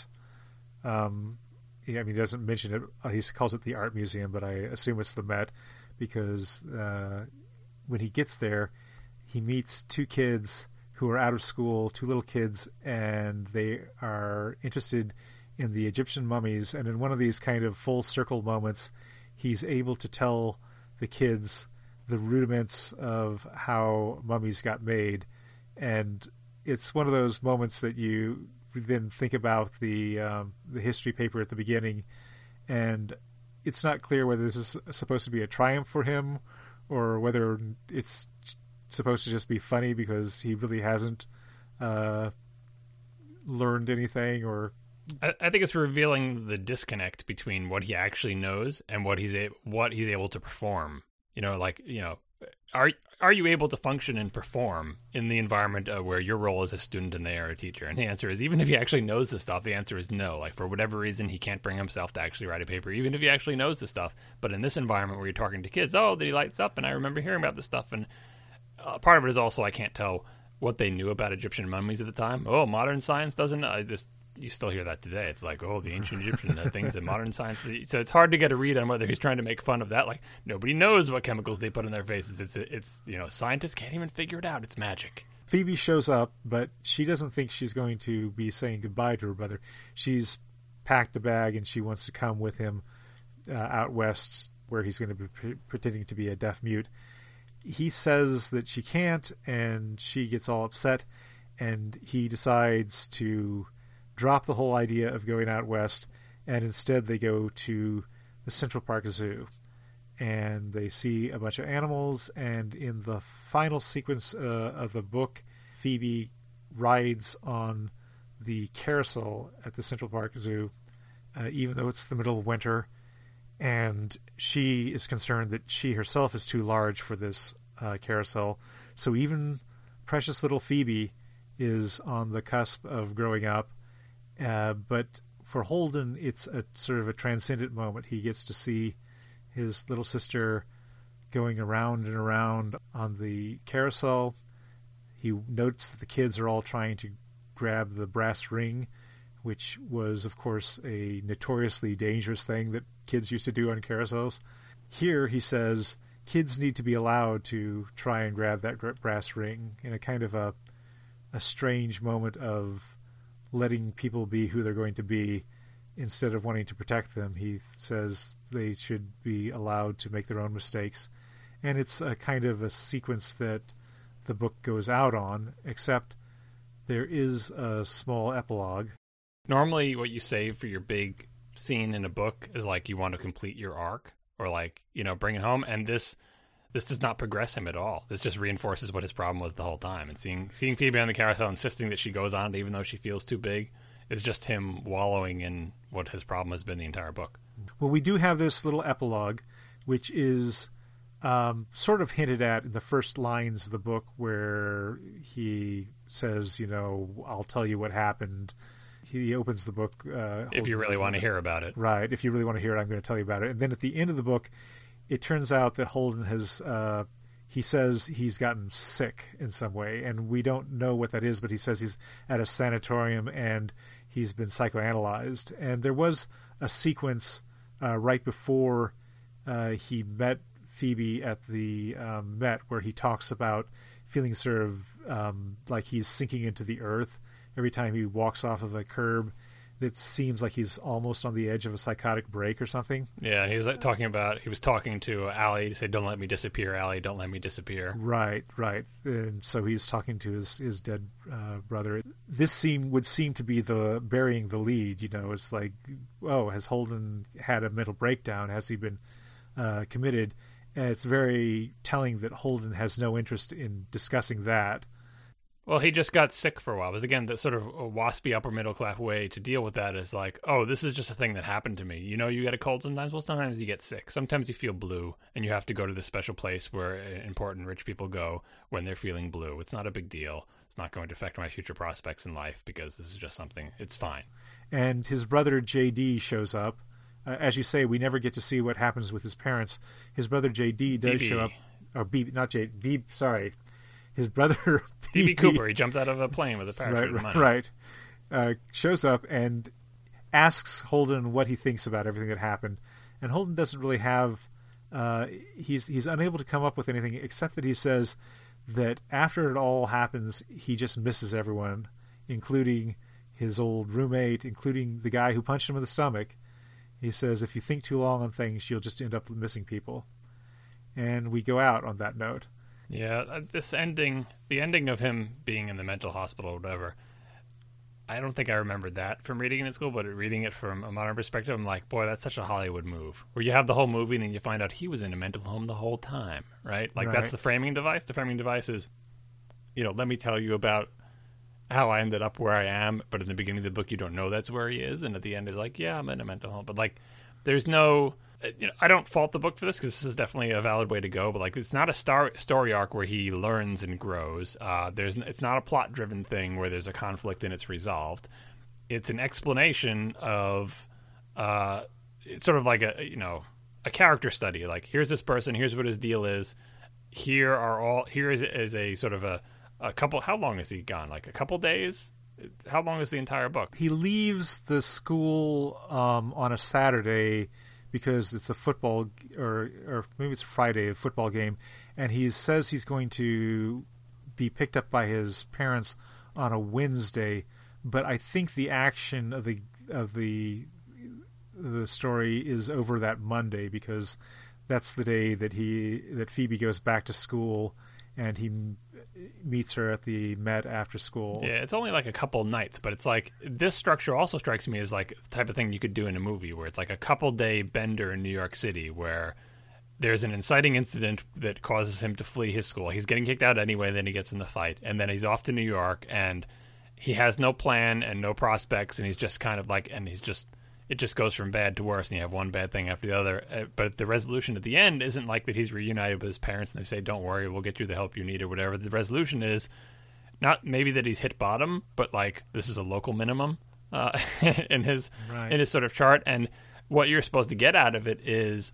Um, I mean, he doesn't mention it. He calls it the Art Museum, but I assume it's the Met, because uh, when he gets there, he meets two kids who are out of school, two little kids, and they are interested in the Egyptian mummies. And in one of these kind of full circle moments, he's able to tell the kids the rudiments of how mummies got made. And it's one of those moments that you then think about the um, the history paper at the beginning, and it's not clear whether this is supposed to be a triumph for him or whether it's supposed to just be funny because he really hasn't uh, learned anything. Or I, I think it's revealing the disconnect between what he actually knows and what he's a, what he's able to perform. You know, like, you know, are are you able to function and perform in the environment uh, where your role is a student and they are a teacher? And the answer is, even if he actually knows the stuff, the answer is no. Like, for whatever reason, he can't bring himself to actually write a paper, even if he actually knows the stuff. But in this environment where you're talking to kids, oh, that he lights up, and I remember hearing about this stuff. And uh, part of it is also I can't tell what they knew about Egyptian mummies at the time. Oh, modern science doesn't. I just you still hear that today. It's like, oh, the ancient Egyptian uh, things that modern science. So it's hard to get a read on whether he's trying to make fun of that. Like, nobody knows what chemicals they put in their faces. It's it's you know, scientists can't even figure it out. It's magic. Phoebe shows up, but she doesn't think she's going to be saying goodbye to her brother. She's packed a bag and she wants to come with him uh, out west, where he's going to be pre- pretending to be a deaf mute. He says that she can't, and she gets all upset, and he decides to drop the whole idea of going out west, and instead they go to the Central Park Zoo, and they see a bunch of animals. And in the final sequence uh, of the book, Phoebe rides on the carousel at the Central Park Zoo, uh, even though it's the middle of winter, and she is concerned that she herself is too large for this uh, carousel. So even precious little Phoebe is on the cusp of growing up. Uh, but for Holden, it's a sort of a transcendent moment. He gets to see his little sister going around and around on the carousel. He notes that the kids are all trying to grab the brass ring, which was, of course, a notoriously dangerous thing that kids used to do on carousels. Here, he says, kids need to be allowed to try and grab that brass ring, in a kind of a, a strange moment of letting people be who they're going to be instead of wanting to protect them. He says they should be allowed to make their own mistakes. And it's a kind of a sequence that the book goes out on, except there is a small epilogue. Normally what you save for your big scene in a book is like you want to complete your arc, or like, you know, bring it home. And this this does not progress him at all. This just reinforces what his problem was the whole time. And seeing seeing Phoebe on the carousel insisting that she goes on it even though she feels too big is just him wallowing in what his problem has been the entire book. Well, we do have this little epilogue, which is um, sort of hinted at in the first lines of the book, where he says, you know, I'll tell you what happened. He opens the book. Uh, if you really want to hear about it. Right. If you really want to hear it, I'm going to tell you about it. And then at the end of the book, it turns out that Holden has, uh, he says he's gotten sick in some way, and we don't know what that is, but he says he's at a sanatorium and he's been psychoanalyzed. And there was a sequence uh, right before uh, he met Phoebe at the um, Met where he talks about feeling sort of um, like he's sinking into the earth every time he walks off of a curb. It seems like he's almost on the edge of a psychotic break or something. Yeah, he was like talking about, he was talking to Allie to say, don't let me disappear, Allie, don't let me disappear. Right, right. And so he's talking to his, his dead uh, brother. This scene would seem to be the burying the lead, you know. It's like, oh, has Holden had a mental breakdown? Has he been uh, committed? And it's very telling that Holden has no interest in discussing that. Well, he just got sick for a while. Because again, the sort of a waspy upper middle class way to deal with that is like, oh, this is just a thing that happened to me. You know, you get a cold sometimes. Well, sometimes you get sick. Sometimes you feel blue, and you have to go to this special place where important rich people go when they're feeling blue. It's not a big deal. It's not going to affect my future prospects in life because this is just something. It's fine. And his brother J D shows up. Uh, as you say, we never get to see what happens with his parents. His brother J D does B B. show up. Or B, not J D. Sorry. His brother B B Cooper, he jumped out of a plane with a parachute right, of money. Right, uh, shows up and asks Holden what he thinks about everything that happened, and Holden doesn't really have. Uh, he's he's unable to come up with anything except that he says that after it all happens, he just misses everyone, including his old roommate, including the guy who punched him in the stomach. He says, if you think too long on things, you'll just end up missing people. And we go out on that note. Yeah, this ending, the ending of him being in the mental hospital or whatever, I don't think I remembered that from reading it in school, but reading it from a modern perspective, I'm like, boy, that's such a Hollywood move. Where you have the whole movie and then you find out he was in a mental home the whole time, right? Like, right. That's the framing device. The framing device is, you know, let me tell you about how I ended up where I am, but in the beginning of the book, you don't know that's where he is, and at the end is like, yeah, I'm in a mental home. But, like, there's no... You know, I don't fault the book for this because this is definitely a valid way to go, but like it's not a star story arc where he learns and grows. Uh, there's it's not a plot driven thing where there's a conflict and it's resolved. It's an explanation of uh, it's sort of like a you know a character study. Like here's this person, here's what his deal is. Here are all here is, is a sort of a, a couple. How long is he gone? Like a couple days? How long is the entire book? He leaves the school um, on a Saturday. Because it's a football, or or maybe it's a Friday, a football game, and he says he's going to be picked up by his parents on a Wednesday. But I think the action of the of the the story is over that Monday because that's the day that he that Phoebe goes back to school, and he meets her at the Met after school. Yeah, it's only like a couple nights, but it's like this structure also strikes me as like the type of thing you could do in a movie where it's like a couple day bender in New York City where there's an inciting incident that causes him to flee his school. He's getting kicked out anyway, then he gets in the fight, and then he's off to New York, and he has no plan and no prospects, and he's just kind of like, and he's just, it just goes from bad to worse, and you have one bad thing after the other. Uh, but the resolution at the end isn't like that he's reunited with his parents and they say, don't worry, we'll get you the help you need or whatever. The resolution is not maybe that he's hit bottom, but like this is a local minimum uh, in his right. in his sort of chart. And what you're supposed to get out of it is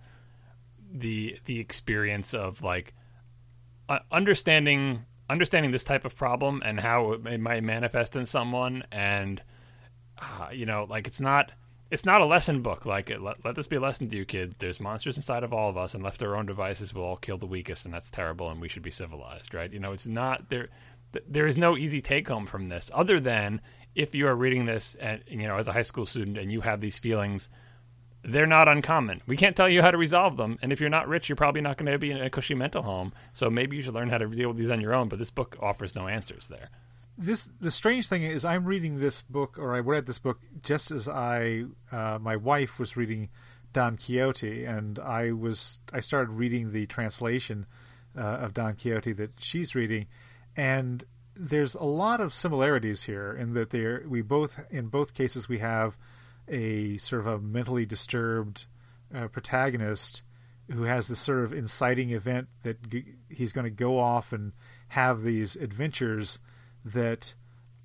the the experience of like uh, understanding understanding this type of problem and how it might manifest in someone. And uh, you know, like it's not. It's not a lesson book. Like, let, let this be a lesson to you, kid. There's monsters inside of all of us, and left to our own devices, we'll all kill the weakest, and that's terrible, and we should be civilized, right? You know, it's not there. There is no easy take home from this, other than if you are reading this, and you know, as a high school student, and you have these feelings, they're not uncommon. We can't tell you how to resolve them, and if you're not rich, you're probably not going to be in a cushy mental home. So maybe you should learn how to deal with these on your own. But this book offers no answers there. This the strange thing is I'm reading this book, or I read this book just as I uh, my wife was reading Don Quixote, and I was I started reading the translation uh, of Don Quixote that she's reading, and there's a lot of similarities here in that there we both in both cases we have a sort of a mentally disturbed uh, protagonist who has this sort of inciting event that g- he's going to go off and have these adventures that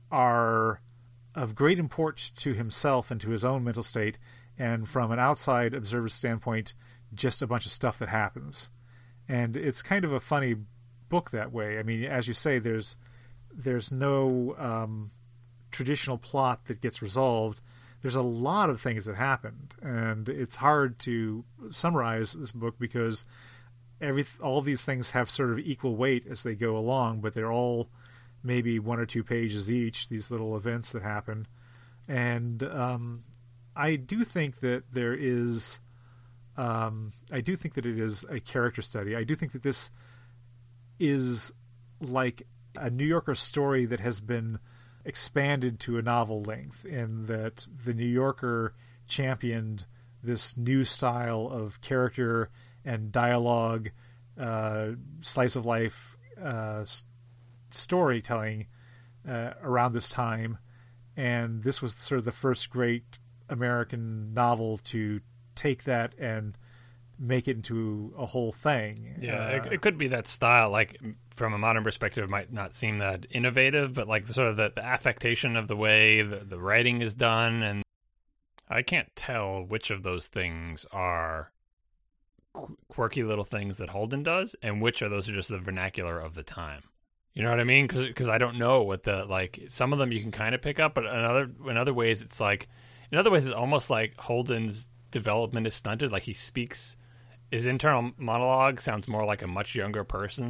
are of great import to himself and to his own mental state, and from an outside observer's standpoint, just a bunch of stuff that happens. And it's kind of a funny book that way. I mean, as you say, there's there's no um, traditional plot that gets resolved. There's a lot of things that happened, and it's hard to summarize this book because every all these things have sort of equal weight as they go along, but they're all maybe one or two pages each, these little events that happen. And um, I do think that there is um, I do think that it is a character study. I do think that this is like a New Yorker story that has been expanded to a novel length, in that the New Yorker championed this new style of character and dialogue, uh, slice of life uh, storytelling uh, around this time, and this was sort of the first great American novel to take that and make it into a whole thing. Yeah, uh, it, it could be that style. Like from a modern perspective, it might not seem that innovative, but like sort of the, the affectation of the way the, the writing is done, and I can't tell which of those things are qu- quirky little things that Holden does, and which of those are just the vernacular of the time. You know what I mean? Because I don't know what the, like, some of them you can kind of pick up, but in other, in other ways it's like, in other ways it's almost like Holden's development is stunted. Like he speaks, his internal monologue sounds more like a much younger person,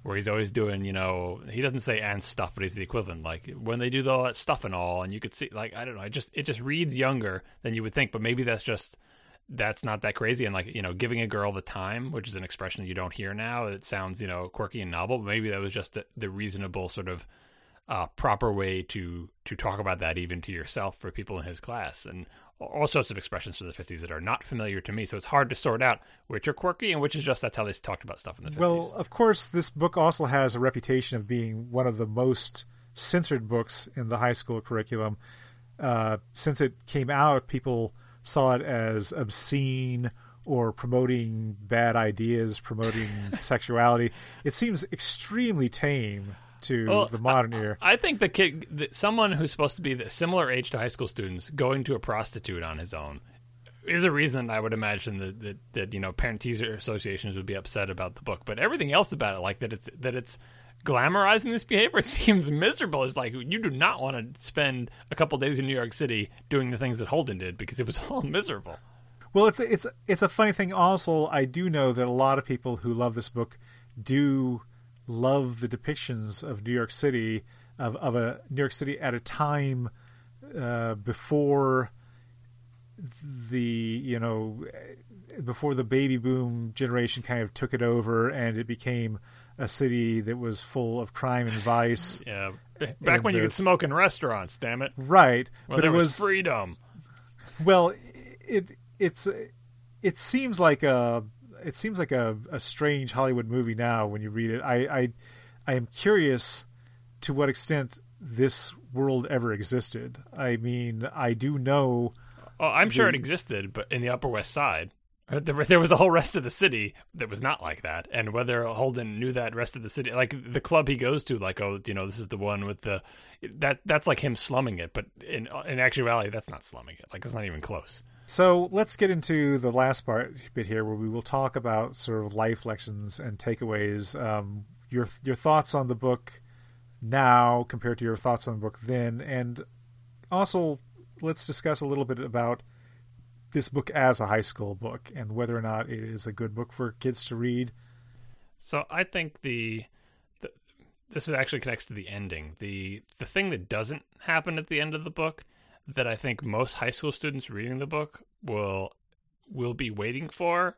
where he's always doing, you know, he doesn't say and stuff, but he's the equivalent. Like when they do all that stuff and all, and you could see, like, I don't know, it just, it just reads younger than you would think, but maybe that's just, that's not that crazy. And like, you know, giving a girl the time, which is an expression that you don't hear now. It sounds, you know, quirky and novel, but maybe that was just the, the reasonable sort of uh, proper way to, to talk about that even to yourself for people in his class. And all sorts of expressions from the fifties that are not familiar to me. So it's hard to sort out which are quirky and which is just that's how they talked about stuff in the fifties. Well, of course, this book also has a reputation of being one of the most censored books in the high school curriculum. Uh, since it came out, people saw it as obscene or promoting bad ideas, promoting sexuality. It seems extremely tame to well, the modern I, ear. I think the kid, the, someone who's supposed to be the similar age to high school students, going to a prostitute on his own is a reason I would imagine that, that, that you know, parent teacher associations would be upset about the book. But everything else about it, like that it's that it's glamorizing this behavior, it seems miserable. It's like you do not want to spend a couple days in New York City doing the things that Holden did because it was all miserable. Well, it's it's it's a funny thing. Also, I do know that a lot of people who love this book do love the depictions of New York City, of, of a New York City at a time uh, before the, you know, before the baby boom generation kind of took it over and it became a city that was full of crime and vice. Yeah, back when the, you could smoke in restaurants, damn it. Right. Well, but there it was, was freedom. Well, it it's it seems like a It seems like a, a strange Hollywood movie now when you read it. I, I I am curious to what extent this world ever existed. I mean, I do know... Oh, I'm the, sure it existed, but in the Upper West Side. There, there was a whole rest of the city that was not like that. And whether Holden knew that rest of the city... Like, the club he goes to, like, oh, you know, this is the one with the... that That's like him slumming it, but in, in actuality, that's not slumming it. Like, that's not even close. So let's get into the last part bit here, where we will talk about sort of life lessons and takeaways. Um, your your thoughts on the book now compared to your thoughts on the book then, and also let's discuss a little bit about this book as a high school book and whether or not it is a good book for kids to read. So I think the, the this actually connects to the ending. The the thing that doesn't happen at the end of the book that I think most high school students reading the book will will be waiting for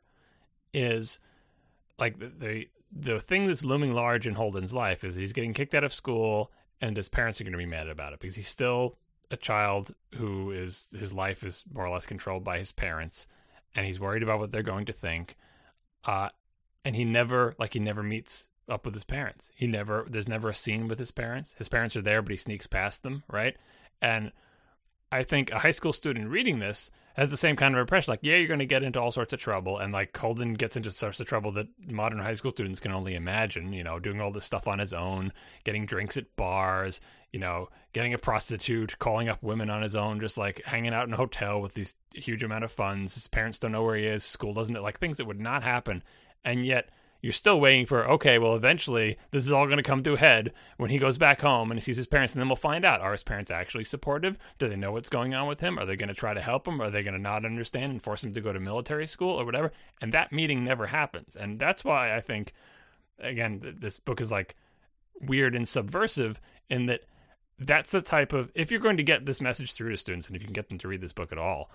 is like the, the the thing that's looming large in Holden's life is he's getting kicked out of school and his parents are going to be mad about it because he's still a child who is his life is more or less controlled by his parents and he's worried about what they're going to think. Uh, and he never like he never meets up with his parents. He never there's never a scene with his parents. His parents are there, but he sneaks past them, right? And I think a high school student reading this has the same kind of impression. Like, yeah, you're going to get into all sorts of trouble. And like Holden gets into sorts of trouble that modern high school students can only imagine, you know, doing all this stuff on his own, getting drinks at bars, you know, getting a prostitute, calling up women on his own, just like hanging out in a hotel with these huge amount of funds. His parents don't know where he is. School doesn't, like things that would not happen. And yet you're still waiting for, okay, well, eventually this is all going to come to a head when he goes back home and he sees his parents, and then we'll find out, are his parents actually supportive? Do they know what's going on with him? Are they going to try to help him? Are they going to not understand and force him to go to military school or whatever? And that meeting never happens. And that's why I think, again, this book is like weird and subversive in that that's the type of, if you're going to get this message through to students, and if you can get them to read this book at all,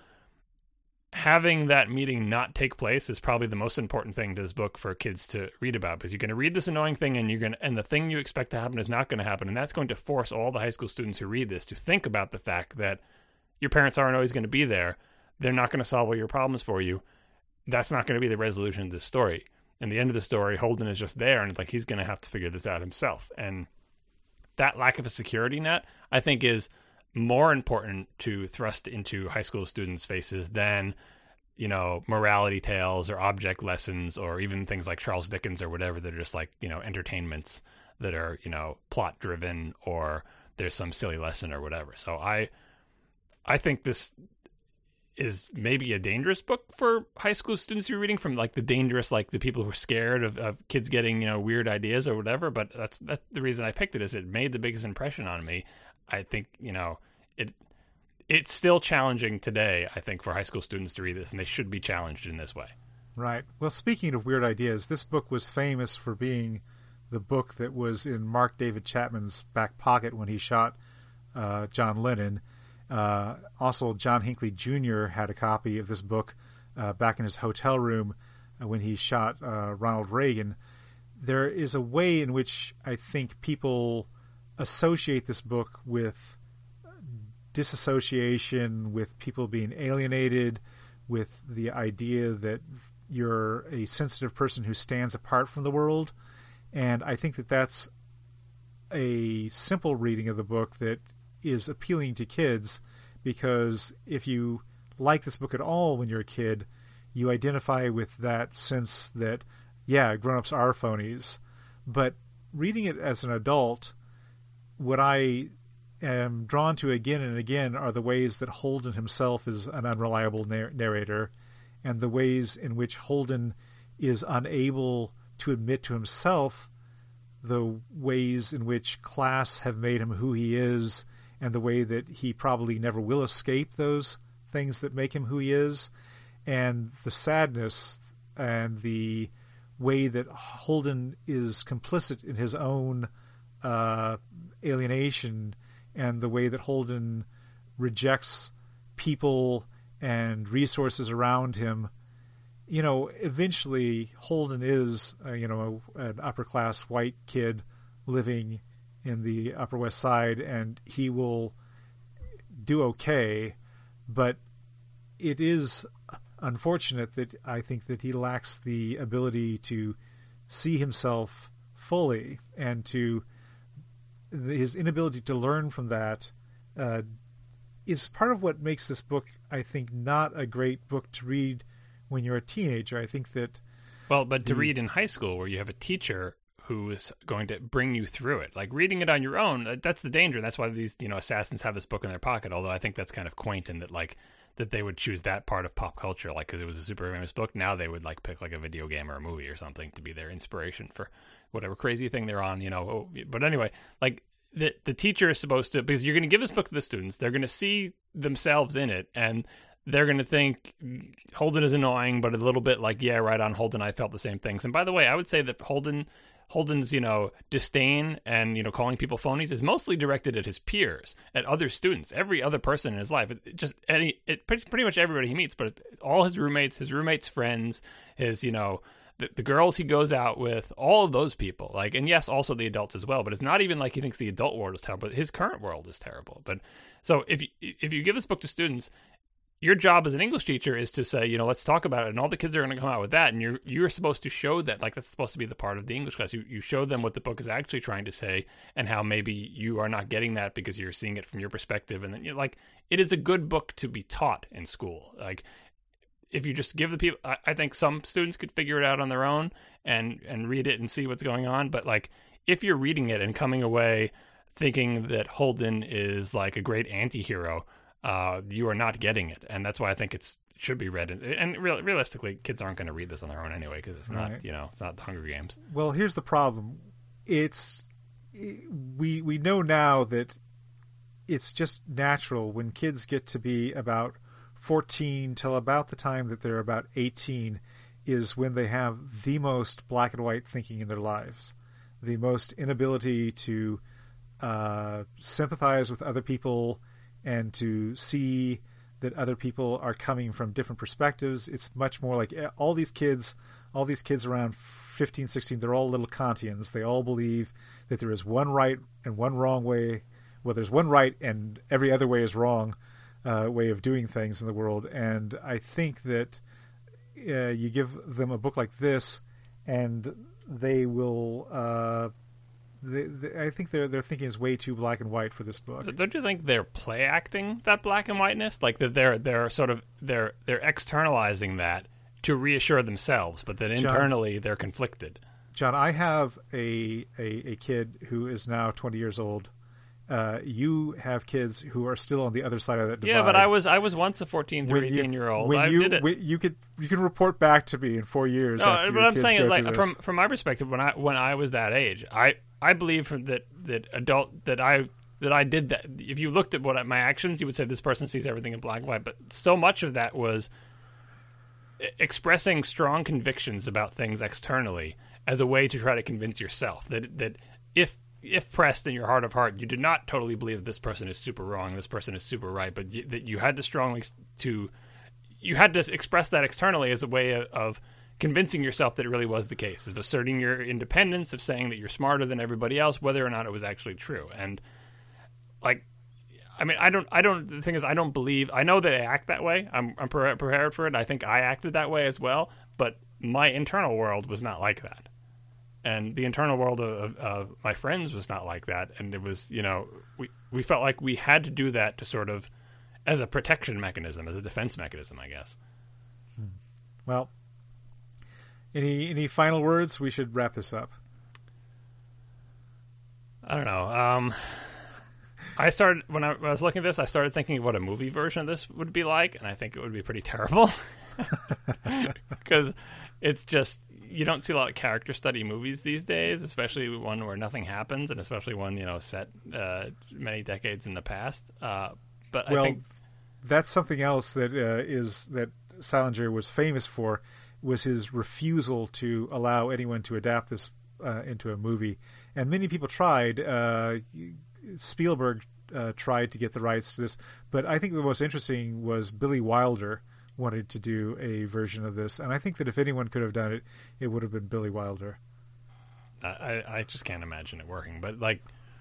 having that meeting not take place is probably the most important thing to this book for kids to read about, because you're going to read this annoying thing and you're going to, and the thing you expect to happen is not going to happen. And that's going to force all the high school students who read this to think about the fact that your parents aren't always going to be there. They're not going to solve all your problems for you. That's not going to be the resolution of this story. And the end of the story, Holden is just there and it's like, he's going to have to figure this out himself. And that lack of a security net, I think, is more important to thrust into high school students' faces than, you know, morality tales or object lessons or even things like Charles Dickens or whatever that are just like, you know, entertainments that are, you know, plot driven or there's some silly lesson or whatever. So I I think this is maybe a dangerous book for high school students to be reading, from like the dangerous, like the people who are scared of, of kids getting, you know, weird ideas or whatever. But that's that's the reason I picked it, is it made the biggest impression on me. I think, you know, it it's still challenging today, I think, for high school students to read this, and they should be challenged in this way. Right. Well, speaking of weird ideas, this book was famous for being the book that was in Mark David Chapman's back pocket when he shot uh, John Lennon. Uh, also, John Hinckley Junior had a copy of this book uh, back in his hotel room uh, when he shot uh, Ronald Reagan. There is a way in which I think people associate this book with disassociation, with people being alienated, with the idea that you're a sensitive person who stands apart from the world. And I think that that's a simple reading of the book that is appealing to kids, because if you like this book at all when you're a kid, you identify with that sense that, yeah, grown-ups are phonies. But reading it as an adult, what I am drawn to again and again are the ways that Holden himself is an unreliable narr- narrator, and the ways in which Holden is unable to admit to himself the ways in which class have made him who he is, and the way that he probably never will escape those things that make him who he is, and the sadness and the way that Holden is complicit in his own uh, alienation, and the way that Holden rejects people and resources around him. You know, eventually Holden is, uh, you know, an upper-class white kid living in the Upper West Side, and he will do okay, but it is unfortunate that I think that he lacks the ability to see himself fully, and to his inability to learn from that uh, is part of what makes this book, I think, not a great book to read when you're a teenager. I think that... Well, but to the, read in high school where you have a teacher who is going to bring you through it. Like, reading it on your own, that's the danger. That's why these, you know, assassins have this book in their pocket, although I think that's kind of quaint in that, like, that they would choose that part of pop culture, like, because it was a super famous book. Now they would, like, pick, like, a video game or a movie or something to be their inspiration for whatever crazy thing they're on, you know. Oh, but anyway, like, the, the teacher is supposed to, because you're going to give this book to the students, they're going to see themselves in it, and they're going to think Holden is annoying, but a little bit like, yeah, right on, Holden, I felt the same things. And by the way, I would say that Holden... Holden's, you know, disdain and, you know, calling people phonies is mostly directed at his peers, at other students, every other person in his life. It, it just any, it pretty, pretty much everybody he meets, but all his roommates, his roommates' friends, his, you know, the, the girls he goes out with, all of those people. Like, and yes, also the adults as well. But it's not even like he thinks the adult world is terrible. His current world is terrible. But so if you, if you give this book to students, your job as an English teacher is to say, you know, let's talk about it, and all the kids are going to come out with that, and you're you're supposed to show that, like, that's supposed to be the part of the English class. You you show them what the book is actually trying to say, and how maybe you are not getting that because you're seeing it from your perspective, and then, you know, like, it is a good book to be taught in school. Like, if you just give the people, I, I think some students could figure it out on their own and and read it and see what's going on, but, like, if you're reading it and coming away thinking that Holden is like a great anti-hero, Uh, you are not getting it, and that's why I think it's it should be read. And, and real, realistically, kids aren't going to read this on their own anyway, because it's not, right. you know, it's not the Hunger Games. Well, here's the problem: it's we we know now that it's just natural when kids get to be about fourteen till about the time that they're about eighteen is when they have the most black and white thinking in their lives, the most inability to uh, sympathize with other people, and to see that other people are coming from different perspectives. It's much more like all these kids, all these kids around fifteen, sixteen, they're all little Kantians. They all believe that there is one right and one wrong way. Well, there's one right and every other way is wrong uh, way of doing things in the world. And I think that uh, you give them a book like this and they will... Uh, They, they, I think their their thinking is way too black and white for this book. Don't you think they're play acting that black and whiteness? Like that they're they're sort of they're they're externalizing that to reassure themselves, but that internally John, they're conflicted. John, I have a, a, a kid who is now twenty years old. Uh, you have kids who are still on the other side of that divide. Yeah, but I was I was once a fourteen through eighteen year old. When I you, did it. When you could you can report back to me in four years. No, after but your I'm kids saying go is like through from this. from my perspective, when I when I was that age, I I believe that that adult that I that I did that. If you looked at what my actions, you would say this person sees everything in black and white. But so much of that was expressing strong convictions about things externally as a way to try to convince yourself that that if if pressed in your heart of heart, you did not totally believe that this person is super wrong, this person is super right, but y- that you had to strongly to you had to express that externally as a way of, of convincing yourself that it really was the case, of asserting your independence, of saying that you're smarter than everybody else, whether or not it was actually true. And like, I mean, I don't, I don't, the thing is, I don't believe, I know that I act that way. I'm, I'm pre- prepared for it. I think I acted that way as well, but my internal world was not like that. And the internal world of, of, of my friends was not like that. And it was, you know, we, we felt like we had to do that to sort of, as a protection mechanism, as a defense mechanism, I guess. Well, any, any final words? We should wrap this up. I don't know. Um, I started when I, when I was looking at this, I started thinking of what a movie version of this would be like, and I think it would be pretty terrible because it's just, you don't see a lot of character study movies these days, especially one where nothing happens, and especially one, you know, set uh, many decades in the past. Uh, but well, I think that's something else that uh, is that Salinger was famous for, was his refusal to allow anyone to adapt this uh, into a movie. And many people tried. Uh, Spielberg uh, tried to get the rights to this, but I think the most interesting was Billy Wilder wanted to do a version of this, and I think that if anyone could have done it, it would have been Billy Wilder. I, I just can't imagine it working, but like,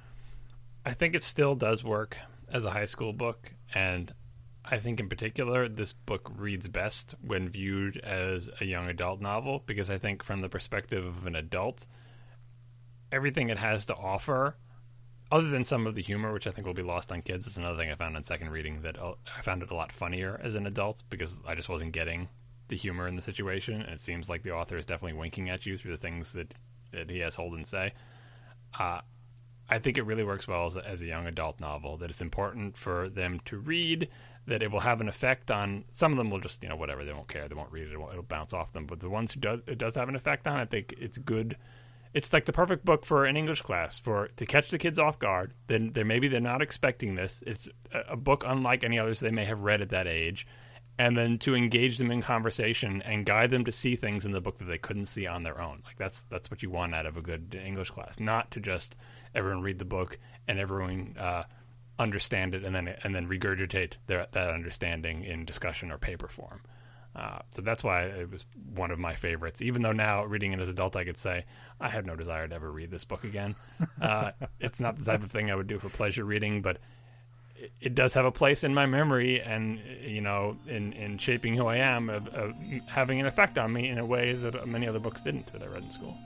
I think it still does work as a high school book, and I think in particular this book reads best when viewed as a young adult novel, because I think from the perspective of an adult, everything it has to offer, other than some of the humor, which I think will be lost on kids, is another thing I found on second reading, that I found it a lot funnier as an adult because I just wasn't getting the humor in the situation, and it seems like the author is definitely winking at you through the things that, that he has Holden say. Uh, I think it really works well as a, as a young adult novel, that it's important for them to read, that it will have an effect on, some of them will just, you know, whatever, they won't care, they won't read it, it'll, it'll bounce off them, but the ones who does, it does have an effect on, I think it's good. It's like the perfect book for an English class, for to catch the kids off guard. Then they're maybe they're not expecting this. It's a, a book unlike any others they may have read at that age, and then to engage them in conversation and guide them to see things in the book that they couldn't see on their own. Like that's that's what you want out of a good English class, not to just everyone read the book and everyone uh, understand it and then and then regurgitate their, that understanding in discussion or paper form. Uh, so that's why it was one of my favorites, even though now reading it as an adult, I could say I have no desire to ever read this book again. Uh, it's not the type of thing I would do for pleasure reading, but it, it does have a place in my memory and, you know, in, in shaping who I am, of, of having an effect on me in a way that many other books didn't that I read in school.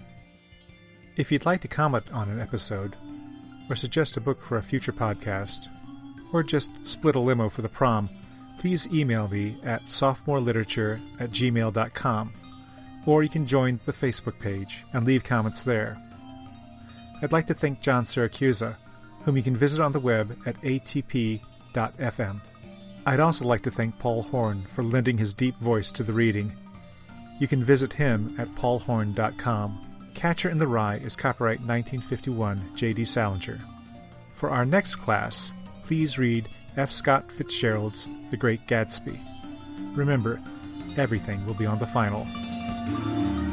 If you'd like to comment on an episode, or suggest a book for a future podcast, or just split a limo for the prom, please email me at sophomoreliterature at gmail dot com, or you can join the Facebook page and leave comments there. I'd like to thank John Siracusa, whom you can visit on the web at a t p dot f m. I'd also like to thank Paul Horn for lending his deep voice to the reading. You can visit him at paul horn dot com. Catcher in the Rye is copyright nineteen fifty-one J D Salinger. For our next class, please read F. Scott Fitzgerald's The Great Gatsby. Remember, everything will be on the final.